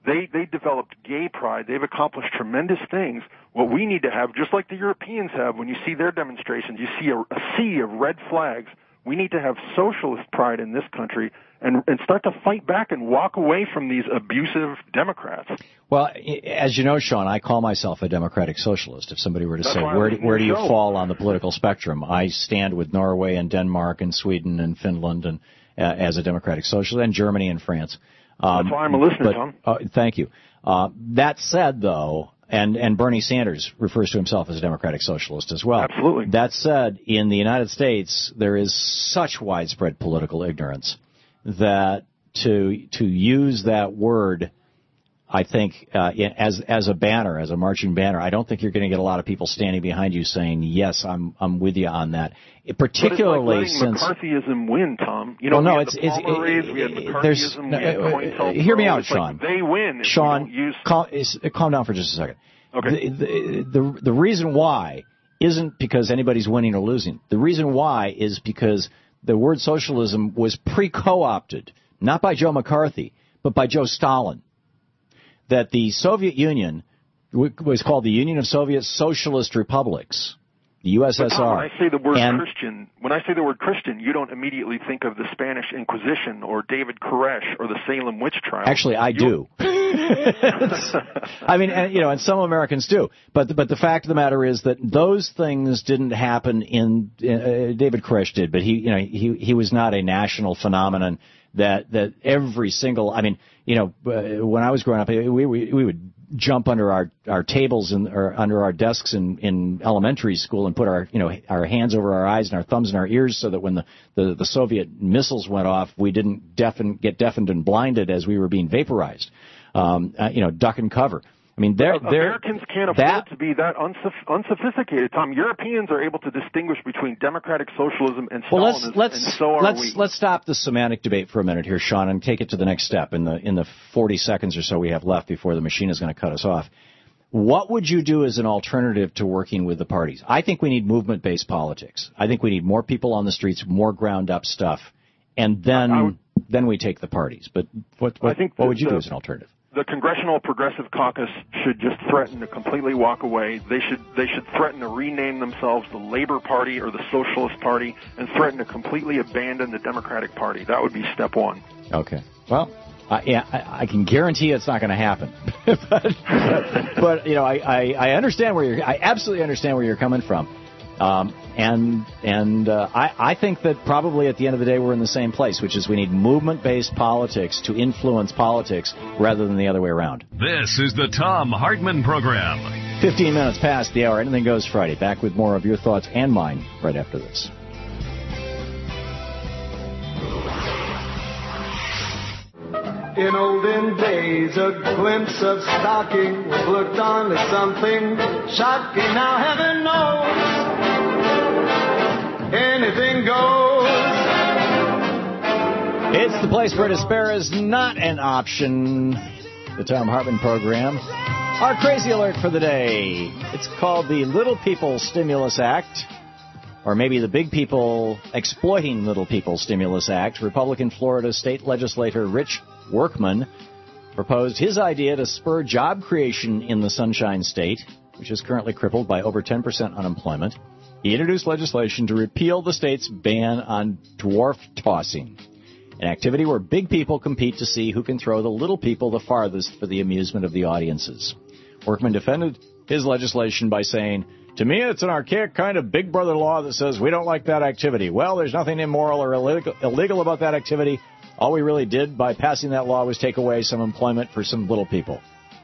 They they developed gay pride. They've accomplished tremendous things. What we need to have, just like the Europeans have, when you see their demonstrations, you see a, a sea of red flags. We need to have socialist pride in this country and, and start to fight back and walk away from these abusive Democrats. Well, as you know, Sean, I call myself a democratic socialist. If somebody were to That's say, why where I'm do, in where do your you show. fall on the political spectrum, I stand with Norway and Denmark and Sweden and Finland and uh, as a democratic socialist, and Germany and France. Um, That's why I'm a listener, but, Tom. Uh, thank you. Uh, that said, though, and, and Bernie Sanders refers to himself as a democratic socialist as well. Absolutely. That said, in the United States, there is such widespread political ignorance that to to use that word, I think, uh, as as a banner, as a marching banner, I don't think you're going to get a lot of people standing behind you saying, yes, I'm I'm with you on that. It, particularly but it's like letting since McCarthyism win, Tom. You know, well, no, we had it's, the it's Palmer it, raise, we had it, there's McCarthyism, we had uh, COINTELPRO. hear me out, It's Sean. Like they win if Sean, we don't use. Calm, is, calm down for just a second. Okay. The, the, the, the reason why isn't because anybody's winning or losing. The reason why is because the word socialism was pre-co-opted, not by Joe McCarthy, but by Joe Stalin. That the Soviet Union was called the Union of Soviet Socialist Republics, the U S S R. But Tom, when I say the word and, Christian, when I say the word Christian, you don't immediately think of the Spanish Inquisition or David Koresh or the Salem witch trial. Actually, I do. I mean, and, you know, and some Americans do. But the, but the fact of the matter is that those things didn't happen in uh, David Koresh did, but he, you know, he he was not a national phenomenon that that every single. I mean, you know, uh, when I was growing up, we we, we would jump under our our tables and or under our desks in in elementary school and put our you know our hands over our eyes and our thumbs in our ears so that when the the, the Soviet missiles went off, we didn't deafen get deafened and blinded as we were being vaporized. Um, uh, you know, duck and cover. I mean, they're, they're, Americans can't afford that, to be that unsoph- unsophisticated, Tom. Europeans are able to distinguish between democratic socialism and well, let's Stalinism, let's and so are let's we. let's stop the semantic debate for a minute here, Sean, and take it to the next step in the in the forty seconds or so we have left before the machine is going to cut us off. What would you do as an alternative to working with the parties? I think we need movement-based politics. I think we need more people on the streets, more ground-up stuff, and then I, I would, then we take the parties. But what what, I think what the, would you the, do as an alternative? The Congressional Progressive Caucus should just threaten to completely walk away. They should they should threaten to rename themselves the Labor Party or the Socialist Party and threaten to completely abandon the Democratic Party. That would be step one. Okay. Well, uh, yeah, I, I can guarantee it's not going to happen. but, but, you know, I, I, I understand where you're. I absolutely understand where you're coming from. Um, and and uh, I, I think that probably at the end of the day we're in the same place, which is we need movement-based politics to influence politics rather than the other way around. This is the Thom Hartmann Program. Fifteen minutes past the hour. Anything Goes Friday. Back with more of your thoughts and mine right after this. In olden days, a glimpse of stocking was looked on as something shocking. Now heaven knows, anything goes. It's the place where despair is not an option. The Thom Hartmann Program. Our crazy alert for the day. It's called the Little People Stimulus Act. Or maybe the Big People Exploiting Little People Stimulus Act. Republican Florida State Legislator Rich Workman proposed his idea to spur job creation in the Sunshine State, which is currently crippled by over ten percent unemployment. He introduced legislation to repeal the state's ban on dwarf tossing, an activity where big people compete to see who can throw the little people the farthest for the amusement of the audiences. Workman defended his legislation by saying, "To me, it's an archaic kind of Big Brother law that says we don't like that activity. Well, there's nothing immoral or illegal, illegal about that activity. All we really did by passing that law was take away some employment for some little people."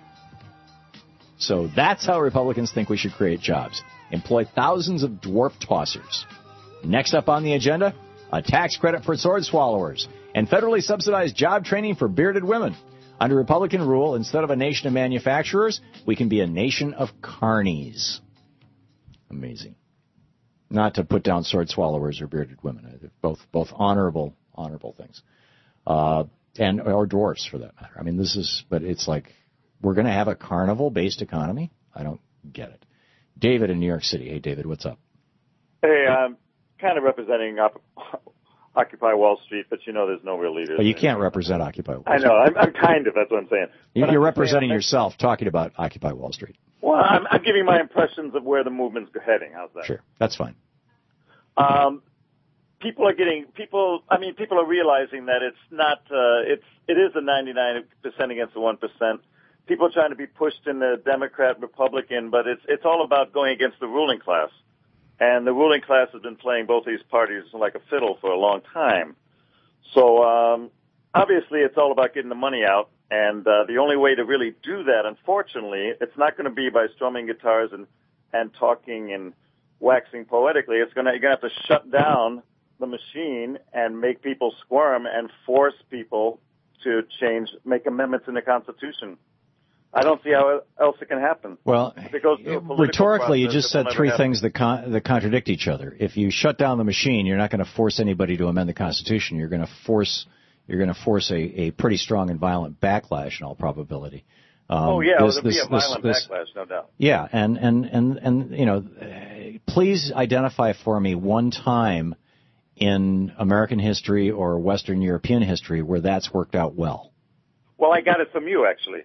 So that's how Republicans think we should create jobs. Employ thousands of dwarf tossers. Next up on the agenda, a tax credit for sword swallowers and federally subsidized job training for bearded women. Under Republican rule, instead of a nation of manufacturers, we can be a nation of carnies. Amazing. Not to put down sword swallowers or bearded women. They're both both honorable, honorable things. Uh, and or dwarfs, for that matter. I mean, this is, but it's like, we're going to have a carnival-based economy? I don't get it. David in New York City. Hey, David, what's up? Hey, I'm kind of representing op- Occupy Wall Street, but you know there's no real leaders. But you can't represent Occupy Wall I Street. know. I'm, I'm kind of. That's what I'm saying. You- But You're I'm representing saying, yourself talking about Occupy Wall Street. Well, I'm, I'm giving my impressions of where the movement's heading. How's that? Sure, that's fine. Um, people are getting people. I mean, people are realizing that it's not. Uh, it's it is a ninety-nine percent against the one percent. People are trying to be pushed in the Democrat, Republican, but it's it's all about going against the ruling class. And the ruling class has been playing both these parties like a fiddle for a long time. So um, obviously, it's all about getting the money out. And uh, the only way to really do that, unfortunately, it's not going to be by strumming guitars and and talking and waxing poetically. It's going to you're going to have to shut down the machine and make people squirm and force people to change, make amendments in the Constitution. I don't see how else it can happen. Well, If it goes through a political rhetorically, you process, just it will said never three happen. things that con- that contradict each other. If you shut down the machine, you're not going to force anybody to amend the Constitution. You're going to force you're going to force a, a pretty strong and violent backlash in all probability. Um, oh yeah, this, there'll this, be a violent this, backlash, no doubt. Yeah, and, and, and, and you know, uh, please identify for me one time in American history or Western European history where that's worked out well. Well, I got it from you, actually.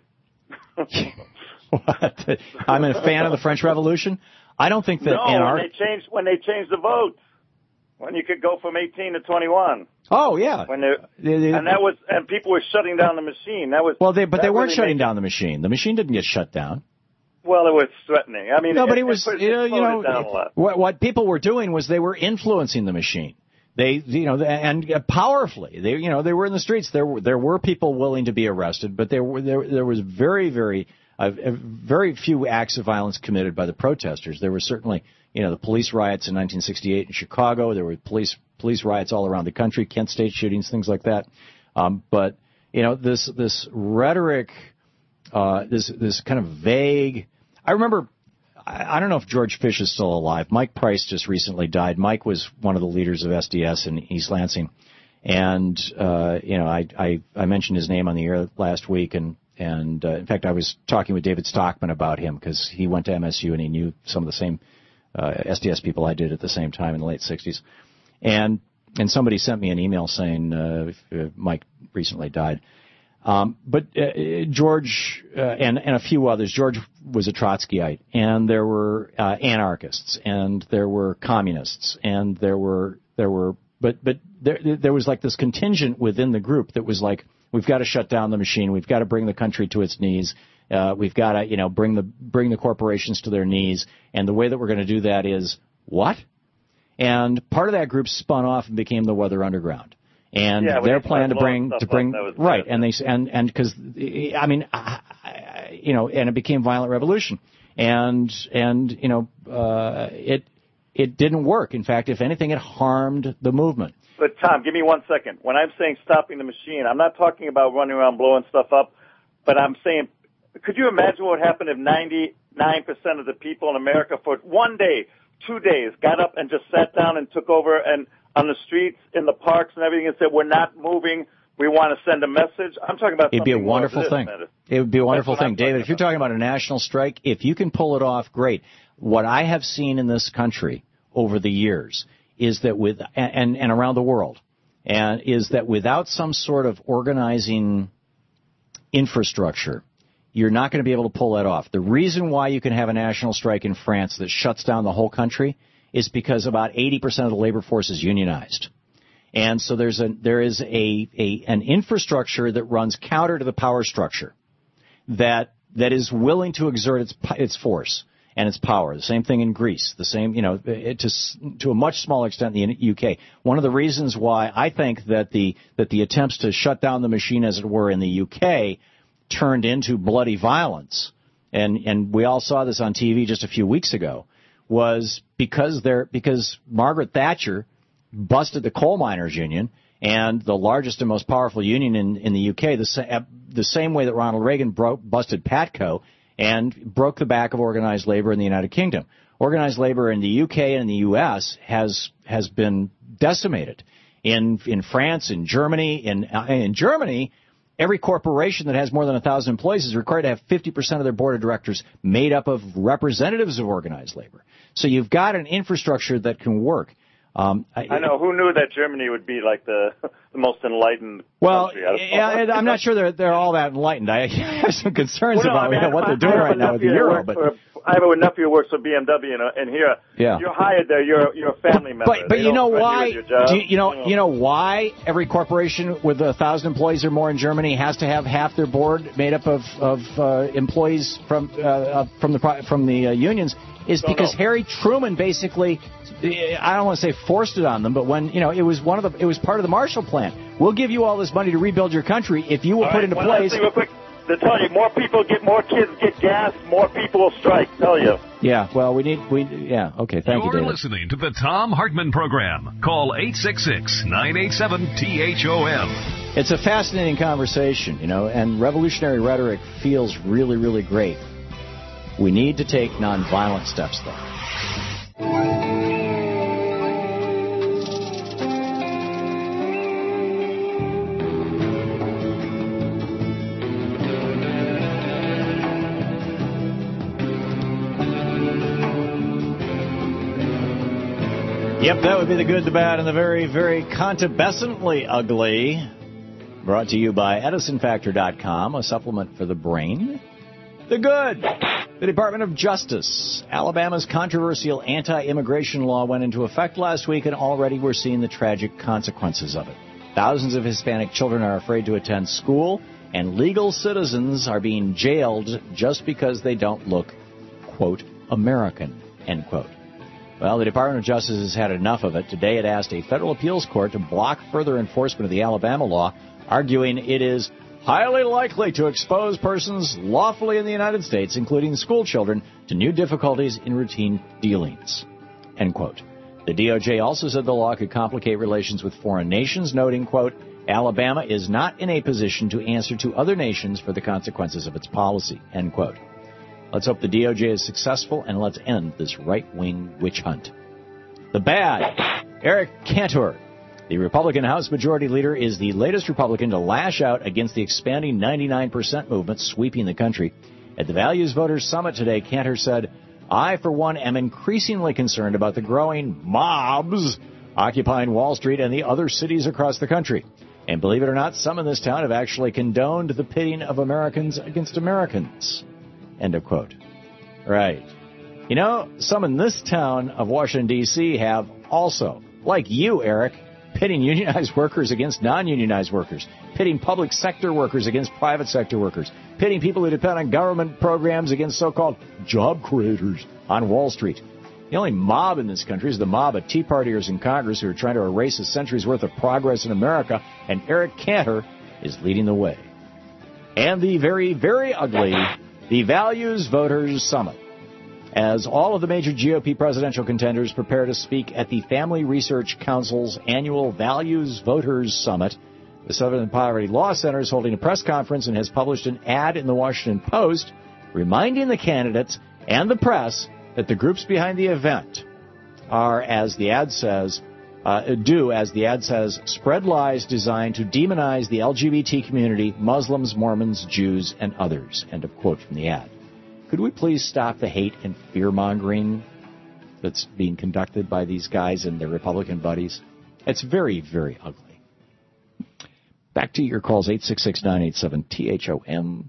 What? I'm a fan of the French Revolution. I don't think that no, Anar- when they changed when they changed the vote, when you could go from eighteen to twenty-one. Oh yeah, When they, They- they- and that was and people were shutting down the machine. That was well, they but that they weren't really shutting made- down the machine. The machine didn't get shut down. Well, it was threatening. I mean, No, but it, it was, it, you know, it you know slowed it down a lot. what, what people were doing was they were influencing the machine. They, you know, and powerfully. They, you know, they were in the streets. There were there were people willing to be arrested, but there were there there was very very uh, very few acts of violence committed by the protesters. There were certainly, you know, the police riots in nineteen sixty-eight in Chicago. There were police police riots all around the country, Kent State shootings, things like that. Um, but you know, this this rhetoric, uh, this this kind of vague. I remember. I don't know if George Fish is still alive. Mike Price just recently died. Mike was one of the leaders of S D S in East Lansing. And, uh, you know, I, I, I mentioned his name on the air last week. And, and uh, in fact, I was talking with David Stockman about him because he went to M S U and he knew some of the same uh, S D S people I did at the same time in the late sixties. And, and somebody sent me an email saying uh, Mike recently died. Um, but uh, George uh, and, and a few others, George was a Trotskyite, and there were uh, anarchists, and there were communists, and there were there were, but but there there was like this contingent within the group that was like, we've got to shut down the machine, we've got to bring the country to its knees, uh, we've got to you know bring the bring the corporations to their knees, and the way that we're going to do that is what? And part of that group spun off and became the Weather Underground. And Yeah, when their they plan started to bring blowing to stuff bring up, that was right, bad. and they and and because I mean, I, I, you know, and it became violent revolution, and and you know, uh, it it didn't work. In fact, if anything, it harmed the movement. But Tom, give me one second. When I'm saying stopping the machine, I'm not talking about running around blowing stuff up, but I'm saying, could you imagine what would happen if ninety-nine percent of the people in America for one day, two days, got up and just sat down and took over and on the streets, in the parks and everything, and said, we're not moving, we want to send a message? I'm talking about It'd be a something more wonderful than thing. this, It would be a wonderful That's what thing, I'm David. If you're talking about a national strike, if you can pull it off, great. What I have seen in this country over the years is that with and and around the world, and is that without some sort of organizing infrastructure, you're not going to be able to pull that off. The reason why you can have a national strike in France that shuts down the whole country is because about eighty percent of the labor force is unionized. And so there's a there is a, a an infrastructure that runs counter to the power structure that that is willing to exert its its force and its power. The same thing in Greece. The same, you know, it, to to a much smaller extent in the U K. One of the reasons why I think that the that the attempts to shut down the machine, as it were, in the U K turned into bloody violence, and and we all saw this on T V just a few weeks ago, was because there because Margaret Thatcher busted the coal miners union, and the largest and most powerful union in, in the U K, the, sa- the same way that Ronald Reagan broke, busted PATCO and broke the back of organized labor in the United Kingdom. Organized labor in the U K and in the U S has has been decimated. In in France, in Germany, in in Germany, every corporation that has more than a thousand employees is required to have fifty percent of their board of directors made up of representatives of organized labor. So you've got an infrastructure that can work. Um, I, I know. Who knew that Germany would be like the, the most enlightened well, country? Out of yeah, and I'm not sure they're they're all that enlightened. I have some concerns well, no, about I mean, you know, what I, they're doing right now with the euro. But for, I have a nephew who works for B M W, and, and here yeah. you're hired there. You're you're a family member. But but They you know don't why? you, with your job. Do you, you know you know why every corporation with a thousand employees or more in Germany has to have half their board made up of of uh, employees from uh, from the from the uh, unions is Don't because know. Harry Truman basically, I don't want to say forced it on them, but when you know it was one of the it was part of the Marshall Plan. We'll give you all this money to rebuild your country if you will All put right, into one place. last thing real quick. To tell you, more people get more kids get gas, more people will strike. Tell you. Yeah, well, we need we yeah okay. Thank You're you, David. listening to the Tom Hartman Program. Call eight six six, nine eight seven, T H O M. It's a fascinating conversation, you know, and revolutionary rhetoric feels really, really great. We need to take nonviolent steps, though. Yep, that would be the good, the bad, and the very, very contubescently ugly. Brought to you by Edison Factor dot com, a supplement for the brain. The good. The Department of Justice. Alabama's controversial anti-immigration law went into effect last week, and already we're seeing the tragic consequences of it. Thousands of Hispanic children are afraid to attend school, and legal citizens are being jailed just because they don't look, quote, American, end quote. Well, the Department of Justice has had enough of it. Today it asked a federal appeals court to block further enforcement of the Alabama law, arguing it is highly likely to expose persons lawfully in the United States, including school children, to new difficulties in routine dealings, end quote. The D O J also said the law could complicate relations with foreign nations, noting, quote, Alabama is not in a position to answer to other nations for the consequences of its policy, end quote. Let's hope the D O J is successful, and let's end this right-wing witch hunt. The bad. Eric Cantor, the Republican House Majority Leader, is the latest Republican to lash out against the expanding ninety-nine percent movement sweeping the country. At the Values Voters Summit today, Cantor said, I, for one, am increasingly concerned about the growing mobs occupying Wall Street and the other cities across the country. And believe it or not, some in this town have actually condoned the pitting of Americans against Americans. End of quote. Right. You know, some in this town of Washington, D C have also, like you, Eric, pitting unionized workers against non-unionized workers, pitting public sector workers against private sector workers, pitting people who depend on government programs against so-called job creators on Wall Street. The only mob in this country is the mob of Tea Partiers in Congress who are trying to erase a century's worth of progress in America, and Eric Cantor is leading the way. And the very, very ugly, the Values Voters Summit. As all of the major G O P presidential contenders prepare to speak at the Family Research Council's annual Values Voters Summit, the Southern Poverty Law Center is holding a press conference and has published an ad in the Washington Post reminding the candidates and the press that the groups behind the event are, as the ad says, uh, do, as the ad says, spread lies designed to demonize the L G B T community, Muslims, Mormons, Jews, and others. End of quote from the ad. Could we please stop the hate and fear-mongering that's being conducted by these guys and their Republican buddies? It's very, very ugly. Back to your calls, eight six six, nine eight seven, T H O M.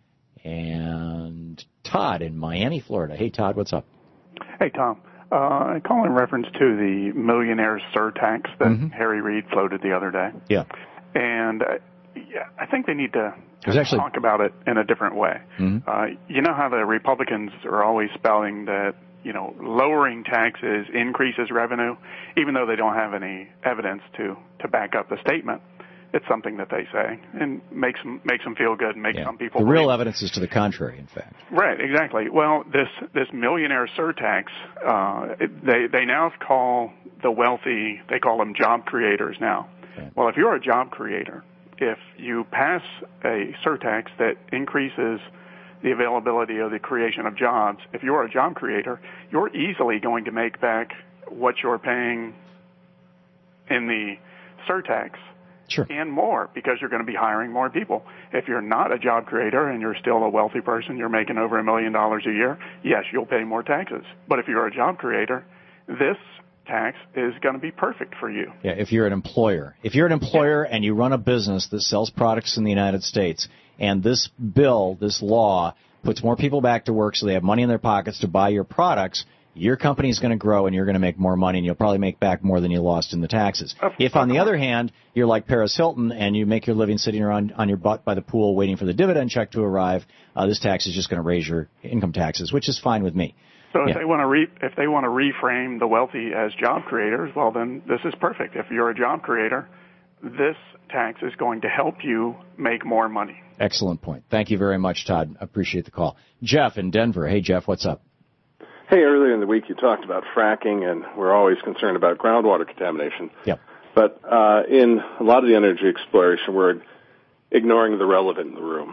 And Todd in Miami, Florida. Hey, Todd, what's up? Hey, Tom. Uh, I call in reference to the millionaire surtax that Mm-hmm. Harry Reid floated the other day. Yeah. And uh, yeah, I think they need to actually... talk about it in a different way. Mm-hmm. Uh, you know how the Republicans are always spouting that, you know, lowering taxes increases revenue, even though they don't have any evidence to, to back up the statement. It's something that they say and makes them, makes them feel good and makes Yeah. some people The real believe. evidence is to the contrary, in fact. Right, exactly. Well, this this millionaire surtax, uh, they they now call the wealthy, they call them job creators now. Okay. Well, if you're a job creator, if you pass a surtax that increases the availability of the creation of jobs, if you're a job creator, you're easily going to make back what you're paying in the surtax. Sure. And more, because you're going to be hiring more people. If you're not a job creator and you're still a wealthy person, you're making over a million dollars a year, yes, you'll pay more taxes. But if you're a job creator, this tax is going to be perfect for you. Yeah, if you're an employer. If you're an employer and you run a business that sells products in the United States, and this bill, this law, puts more people back to work so they have money in their pockets to buy your products, your company is going to grow and you're going to make more money and you'll probably make back more than you lost in the taxes. If, on the other hand, you're like Paris Hilton and you make your living sitting around on your butt by the pool waiting for the dividend check to arrive, uh, this tax is just going to raise your income taxes, which is fine with me. So if yeah. they want to re- if they want to reframe the wealthy as job creators, well, then this is perfect. If you're a job creator, this tax is going to help you make more money. Excellent point. Thank you very much, Todd. Appreciate the call. Jeff in Denver. Hey, Jeff, what's up? Hey, earlier in the week you talked about fracking, and we're always concerned about groundwater contamination. Yep. But uh, in a lot of the energy exploration, we're ignoring the relevant in the room.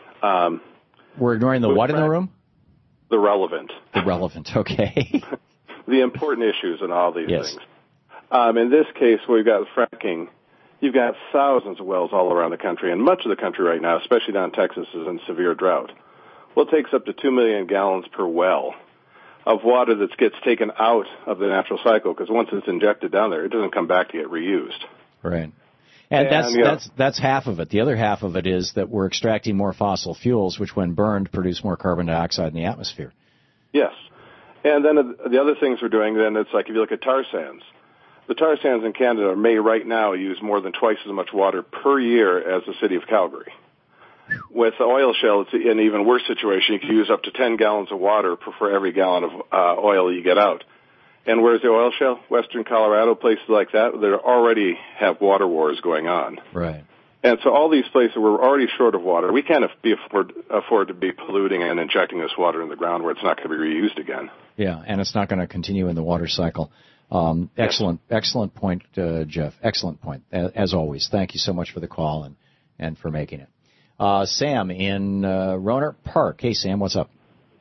Um, we're ignoring the what in the room? The relevant. The relevant, okay. The important issues in all these yes. things. Um, in this case, we've got fracking. You've got thousands of wells all around the country, and much of the country right now, especially down in Texas, is in severe drought. Well, it takes up to two million gallons per well of water that gets taken out of the natural cycle, because once it's injected down there, it doesn't come back to get reused. Right. And, and that's yeah. that's that's half of it. The other half of it is that we're extracting more fossil fuels, which, when burned, produce more carbon dioxide in the atmosphere. Yes. And then the other things we're doing, then it's like if you look at tar sands. The tar sands in Canada may right now use more than twice as much water per year as the city of Calgary. With the oil shale, it's an even worse situation. You can use up to ten gallons of water for every gallon of uh, oil you get out. And where's the oil shale? Western Colorado, places like that, that already have water wars going on. Right. And so all these places, we're already short of water. We can't be afford, afford to be polluting and injecting this water in the ground where it's not going to be reused again. Yeah, and it's not going to continue in the water cycle. Um, excellent, yes. excellent point, uh, Jeff. Excellent point, as always. Thank you so much for the call and, and for making it. Uh, Sam in uh, Rohnert Park. Hey, Sam, what's up?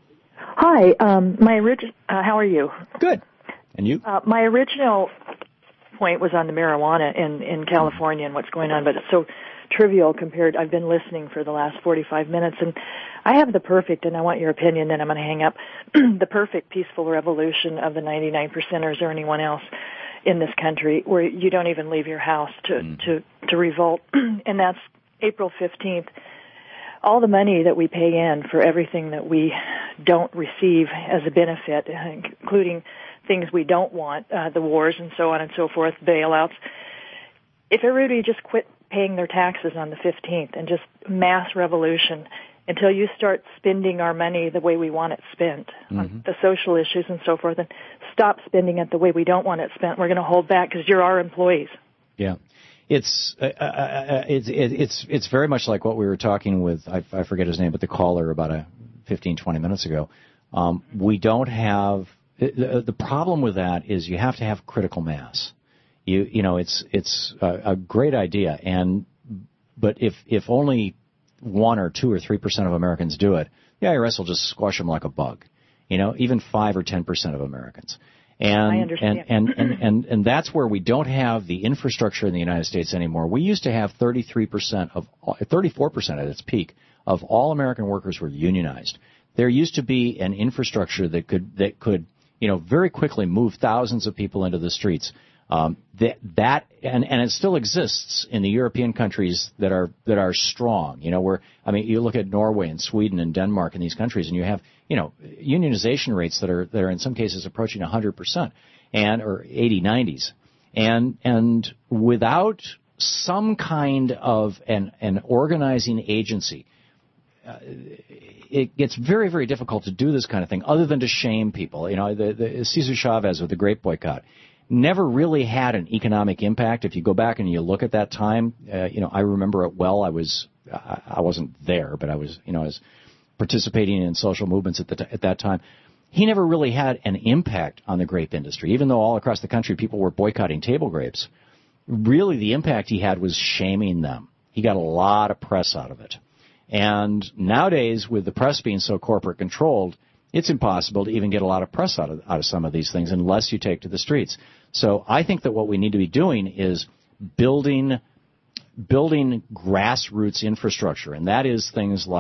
Hi. Um, my orig- uh, how are you? Good. And you? Uh, my original point was on the marijuana in, in California and what's going on, but it's so trivial compared. I've been listening for the last forty-five minutes, and I have the perfect, and I want your opinion, then I'm going to hang up, the perfect peaceful revolution of the ninety-nine percenters or anyone else in this country where you don't even leave your house to, mm. to, to revolt, and that's April fifteenth. All the money that we pay in for everything that we don't receive as a benefit, including things we don't want, uh, the wars and so on and so forth, bailouts. If everybody just quit paying their taxes on the fifteenth and just mass revolution until you start spending our money the way we want it spent mm-hmm. on the social issues and so forth, and stop spending it the way we don't want it spent, we're going to hold back because you're our employees. Yeah. It's uh, uh, it's it's it's very much like what we were talking with, I, I forget his name, but the caller about a fifteen, twenty minutes ago. Um, we don't have, the, the problem with that is you have to have critical mass. You you know, it's it's a, a great idea, and but if if only one or two or three percent of Americans do it, the I R S will just squash them like a bug. You know, even five or ten percent of Americans. And, I understand. And, and, and, and, and that's where we don't have the infrastructure in the United States anymore. We used to have thirty-three percent of, thirty-four percent at its peak of all American workers were unionized. There used to be an infrastructure that could, that could, you know, very quickly move thousands of people into the streets. Um, that, that, and, and it still exists in the European countries that are, that are strong. You know, where, I mean, you look at Norway and Sweden and Denmark and these countries, and you have, you know, unionization rates that are, that are in some cases approaching one hundred percent and, or eighty, nineties. And, and without some kind of an, an organizing agency, uh, it gets very, very difficult to do this kind of thing other than to shame people. You know, the, the Cesar Chavez with the grape boycott never really had an economic impact. If you go back and you look at that time, uh, you know, I remember it well. I was, I, I wasn't there, but I was, you know, I was participating in social movements at the t- at that time. He never really had an impact on the grape industry, even though all across the country people were boycotting table grapes. Really, the impact he had was shaming them. He got a lot of press out of it. And nowadays, with the press being so corporate controlled, it's impossible to even get a lot of press out of, out of some of these things unless you take to the streets. So I think that what we need to be doing is building building grassroots infrastructure, and that is things like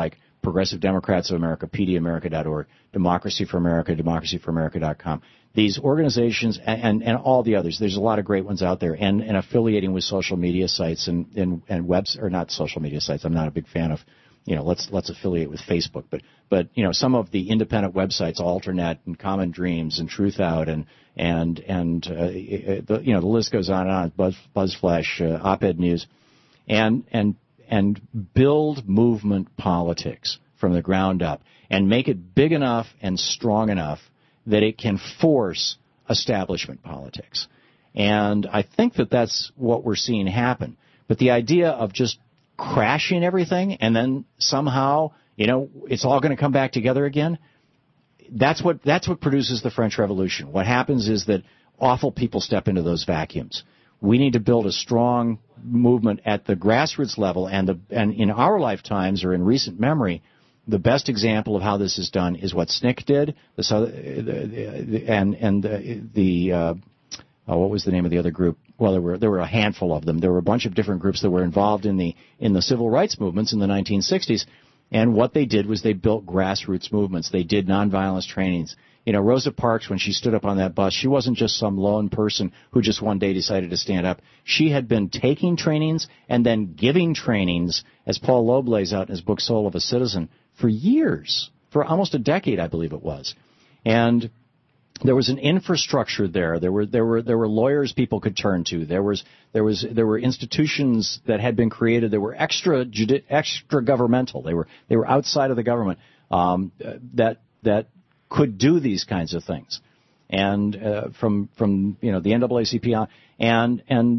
Progressive Democrats of America, P D America dot org, Democracy for America, Democracy for America dot com. These organizations and, and, and all the others, there's a lot of great ones out there, and, and affiliating with social media sites and, and, and webs, or not social media sites. I'm not a big fan of, you know, let's let's affiliate with Facebook, but but you know, some of the independent websites, Alternet and Common Dreams and Truth Out and and and uh, the, you know, the list goes on and on. Buzz, BuzzFlash, uh, Op-Ed News, and and and build movement politics from the ground up and make it big enough and strong enough that it can force establishment politics. And I think that that's what we're seeing happen. But the idea of just crashing everything and then somehow, you know, it's all going to come back together again, that's what that's what produces the French Revolution. What happens is that awful people step into those vacuums. We need to build a strong movement at the grassroots level, and the and in our lifetimes or in recent memory, the best example of how this is done is what S N C C did, the, the, the, and and the, the uh, oh, what was the name of the other group? Well, there were there were a handful of them. There were a bunch of different groups that were involved in the in the civil rights movements in the nineteen sixties, and what they did was they built grassroots movements. They did nonviolence trainings. You know, Rosa Parks, when she stood up on that bus, she wasn't just some lone person who just one day decided to stand up. She had been taking trainings and then giving trainings, as Paul Loeb lays out in his book Soul of a Citizen, for years, for almost a decade, I believe it was. And there was an infrastructure there. There were there were there were lawyers people could turn to. There was there was there were institutions that had been created that were extra extra governmental. They were they were outside of the government um, that that could do these kinds of things. And uh, from from you know the N double A C P on, and and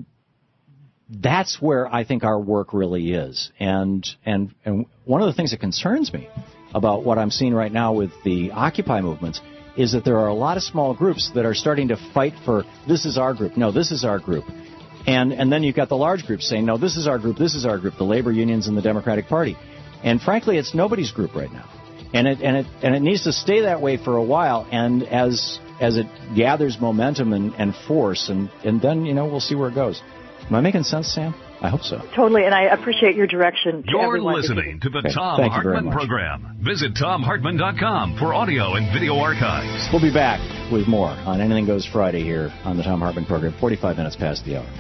that's where I think our work really is. And and and one of the things that concerns me about what I'm seeing right now with the Occupy movements is that there are a lot of small groups that are starting to fight for, this is our group, no, this is our group. And and then you've got the large groups saying, no, this is our group, this is our group, the labor unions and the Democratic Party. And frankly, it's nobody's group right now. And it and it and it needs to stay that way for a while, and as as it gathers momentum and, and force, and, and then, you know, we'll see where it goes. Am I making sense, Sam? I hope so. Totally, and I appreciate your direction to You're everyone. listening to the Okay, Tom thank you very Hartman much. Program. Visit tom hartman dot com for audio and video archives. We'll be back with more on Anything Goes Friday here on the Tom Hartman Program, forty-five minutes past the hour.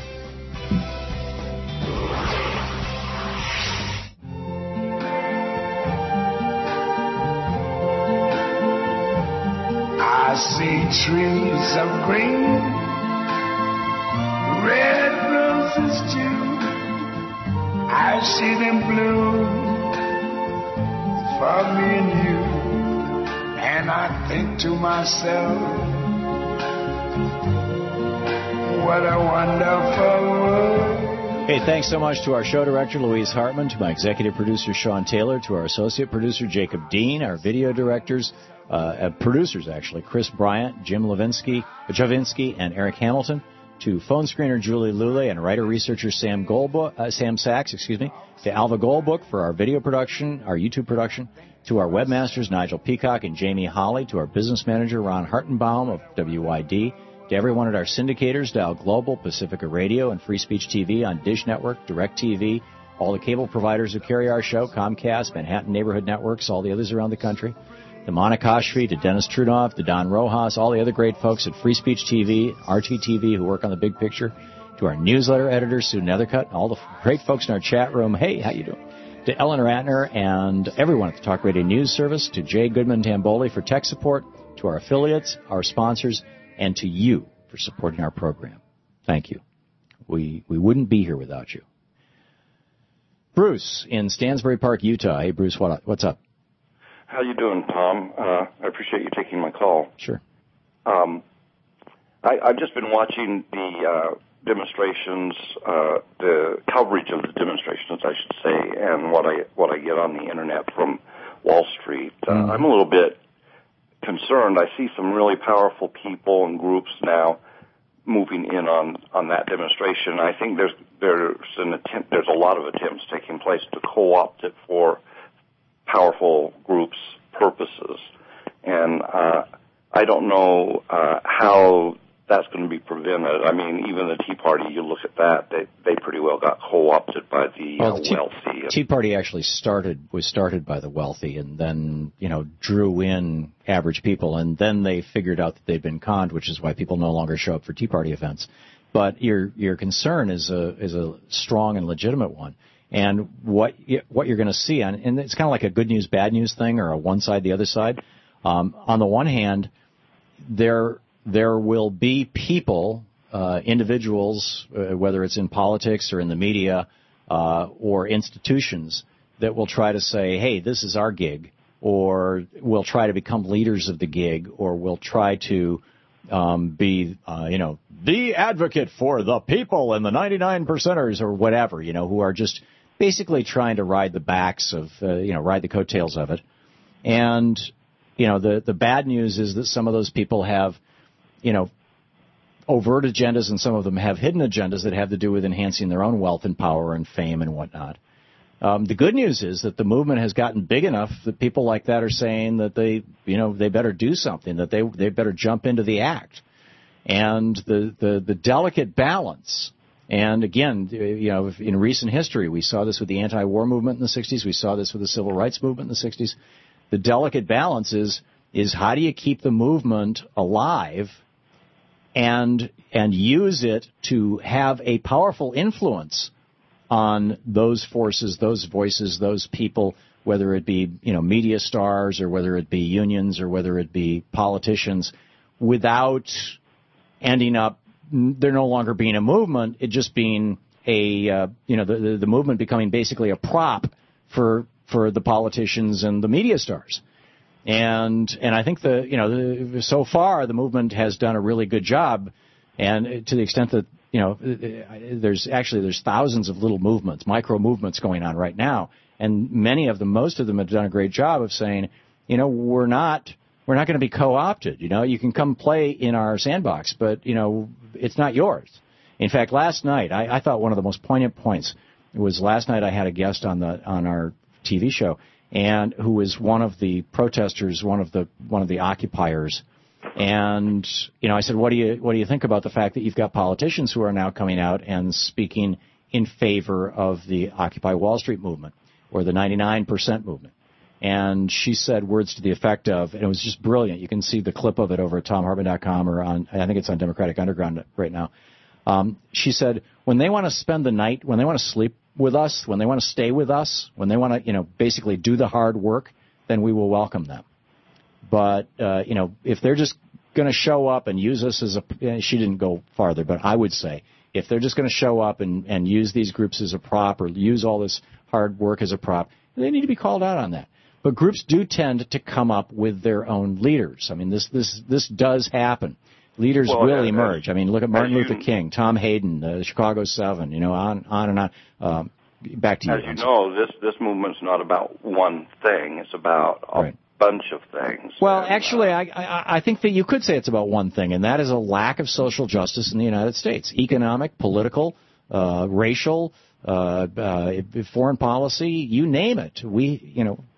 I see trees of green, red roses too. I see them bloom for me and you. And I think to myself, what a wonderful world. Hey, thanks so much to our show director, Louise Hartman, to my executive producer, Sean Taylor, to our associate producer, Jacob Dean, our video directors, uh, uh, producers, actually, Chris Bryant, Jim Levinsky, Javinsky, and Eric Hamilton, to phone screener Julie Lule and writer-researcher Sam Goldbook, uh, Sam Sachs, excuse me, to Alva Goldbook for our video production, our YouTube production, to our webmasters, Nigel Peacock and Jamie Holly, to our business manager, Ron Hartenbaum of W Y D, to everyone at our syndicators, Dial Global, Pacifica Radio, and Free Speech T V on Dish Network, DirecTV, all the cable providers who carry our show, Comcast, Manhattan Neighborhood Networks, all the others around the country, to Monica Oshry, to Dennis Trudoff, to Don Rojas, all the other great folks at Free Speech T V, R T T V who work on the big picture, to our newsletter editor, Sue Nethercutt, all the great folks in our chat room. Hey, how you doing? To Ellen Ratner and everyone at the Talk Radio News Service, to Jay Goodman Tamboli for tech support, to our affiliates, our sponsors, and to you for supporting our program. Thank you. We we wouldn't be here without you. Bruce in Stansbury Park, Utah. Hey, Bruce, what what's up? How you doing, Tom? Uh, I appreciate you taking my call. Sure. Um, I, I've just been watching the uh, demonstrations, uh, the coverage of the demonstrations, I should say, and what I what I get on the internet from Wall Street. Uh, mm. I'm a little bit concerned. I see some really powerful people and groups now moving in on, on that demonstration. I think there's there's an attempt. There's a lot of attempts taking place to co-opt it for powerful groups' purposes, and uh, I don't know uh, how that's going to be prevented. I mean, even the Tea Party, you look at that, they they pretty well got co-opted by the, well, uh, the Tea, wealthy. Tea Party actually started was started by the wealthy, and then you know drew in average people, and then they figured out that they'd been conned, which is why people no longer show up for Tea Party events. But your your concern is a is a strong and legitimate one, and what what you're going to see, on, and it's kind of like a good news bad news thing, or a one side the other side. Um, on the one hand, there. There will be people, uh, individuals, uh, whether it's in politics or in the media uh, or institutions, that will try to say, hey, this is our gig, or will try to become leaders of the gig, or will try to um, be, uh, you know, the advocate for the people and the ninety-nine percenters or whatever, you know, who are just basically trying to ride the backs of, uh, you know, ride the coattails of it. And, you know, the, the bad news is that some of those people have, you know, overt agendas, and some of them have hidden agendas that have to do with enhancing their own wealth and power and fame and whatnot. Um, the good news is that the movement has gotten big enough that people like that are saying that they, you know, they better do something, that they they better jump into the act. And the, the, the delicate balance, and again, you know, in recent history, we saw this with the anti-war movement in the sixties, we saw this with the civil rights movement in the sixties. The delicate balance is, is how do you keep the movement alive and and use it to have a powerful influence on those forces, those voices, those people, whether it be, you know, media stars or whether it be unions or whether it be politicians, without ending up there no longer being a movement, it just being a, uh, you know, the, the, the movement becoming basically a prop for for the politicians and the media stars. And and I think the you know the, so far the movement has done a really good job, and to the extent that you know there's actually there's thousands of little movements, micro movements going on right now, and many of them, most of them have done a great job of saying, you know, we're not we're not going to be co-opted. You know, you can come play in our sandbox, but you know it's not yours. In fact, last night I, I thought one of the most poignant points was last night I had a guest on the on our T V show, and who was one of the protesters, one of the one of the occupiers. And you know, I said, what do you what do you think about the fact that you've got politicians who are now coming out and speaking in favor of the Occupy Wall Street movement or the ninety-nine percent movement? And she said words to the effect of, and it was just brilliant. You can see the clip of it over at tom hartman dot com, or on, I think it's on Democratic Underground right now. Um, she said, when they want to spend the night, when they want to sleep with us, when they want to stay with us, when they want to, you know, basically do the hard work, then we will welcome them. But, uh, you know, if they're just going to show up and use us as a, she didn't go farther, but I would say, if they're just going to show up and, and use these groups as a prop, or use all this hard work as a prop, they need to be called out on that. But groups do tend to come up with their own leaders. I mean, this, this, this does happen. Leaders well, will as, emerge. I mean, look at Martin you, Luther King, Tom Hayden, the Chicago Seven, you know, on, on and on. Um, back to you. As you know, this, this movement's not about one thing. It's about a right. bunch of things. Well, and, actually, uh, I, I, I think that you could say it's about one thing, and that is a lack of social justice in the United States. Economic, political, uh, racial, uh, uh, foreign policy, you name it. We, you know.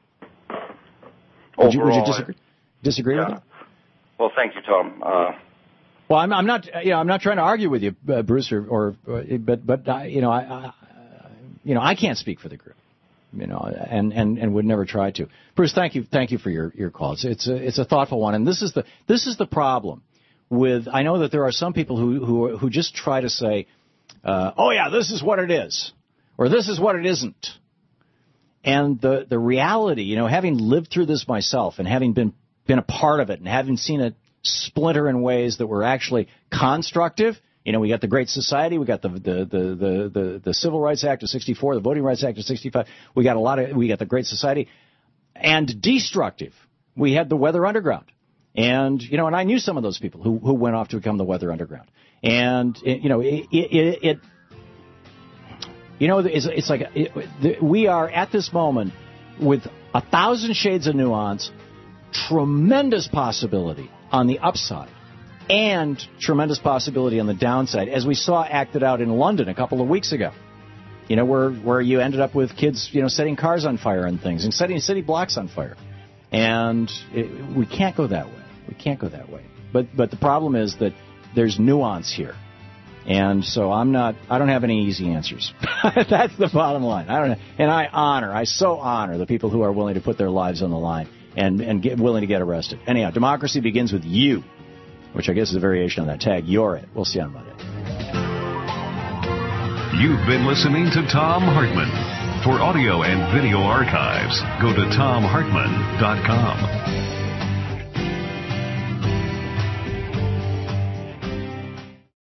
Would you, would you disagree, disagree yeah. with it? Well, thank you, Tom. Uh, Well, I'm, I'm not, you know, I'm not trying to argue with you, uh, Bruce, or, or, or, but, but, uh, you know, I, I, you know, I can't speak for the group, you know, and, and, and would never try to. Bruce, thank you, thank you for your, your call. It's, it's a, it's a thoughtful one, and this is the, this is the problem with. I know that there are some people who, who, who just try to say, uh, oh yeah, this is what it is, or this is what it isn't, and the, the reality, you know, having lived through this myself and having been, been a part of it and having seen it splinter in ways that were actually constructive. You know, we got the Great Society, we got the the the the, the, the Civil Rights Act of sixty-four, the Voting Rights Act of sixty-five. We got a lot of we got the Great Society, and destructive. We had the Weather Underground, and you know, and I knew some of those people who who went off to become the Weather Underground, and it, you know, it it, it you know, it's it's like it, we are at this moment with a thousand shades of nuance, tremendous possibility on the upside, and tremendous possibility on the downside, as we saw acted out in London a couple of weeks ago. You know, where where you ended up with kids, you know, setting cars on fire and things, and setting city blocks on fire. And it, we can't go that way. We can't go that way. But but the problem is that there's nuance here. And so I'm not, I don't have any easy answers. That's the bottom line. I don't know. And I honor, I so honor the people who are willing to put their lives on the line and, and get willing to get arrested. Anyhow, democracy begins with you, which I guess is a variation on that tag. You're it. We'll see you on Monday. You've been listening to Thom Hartmann. For audio and video archives, go to thom hartmann dot com.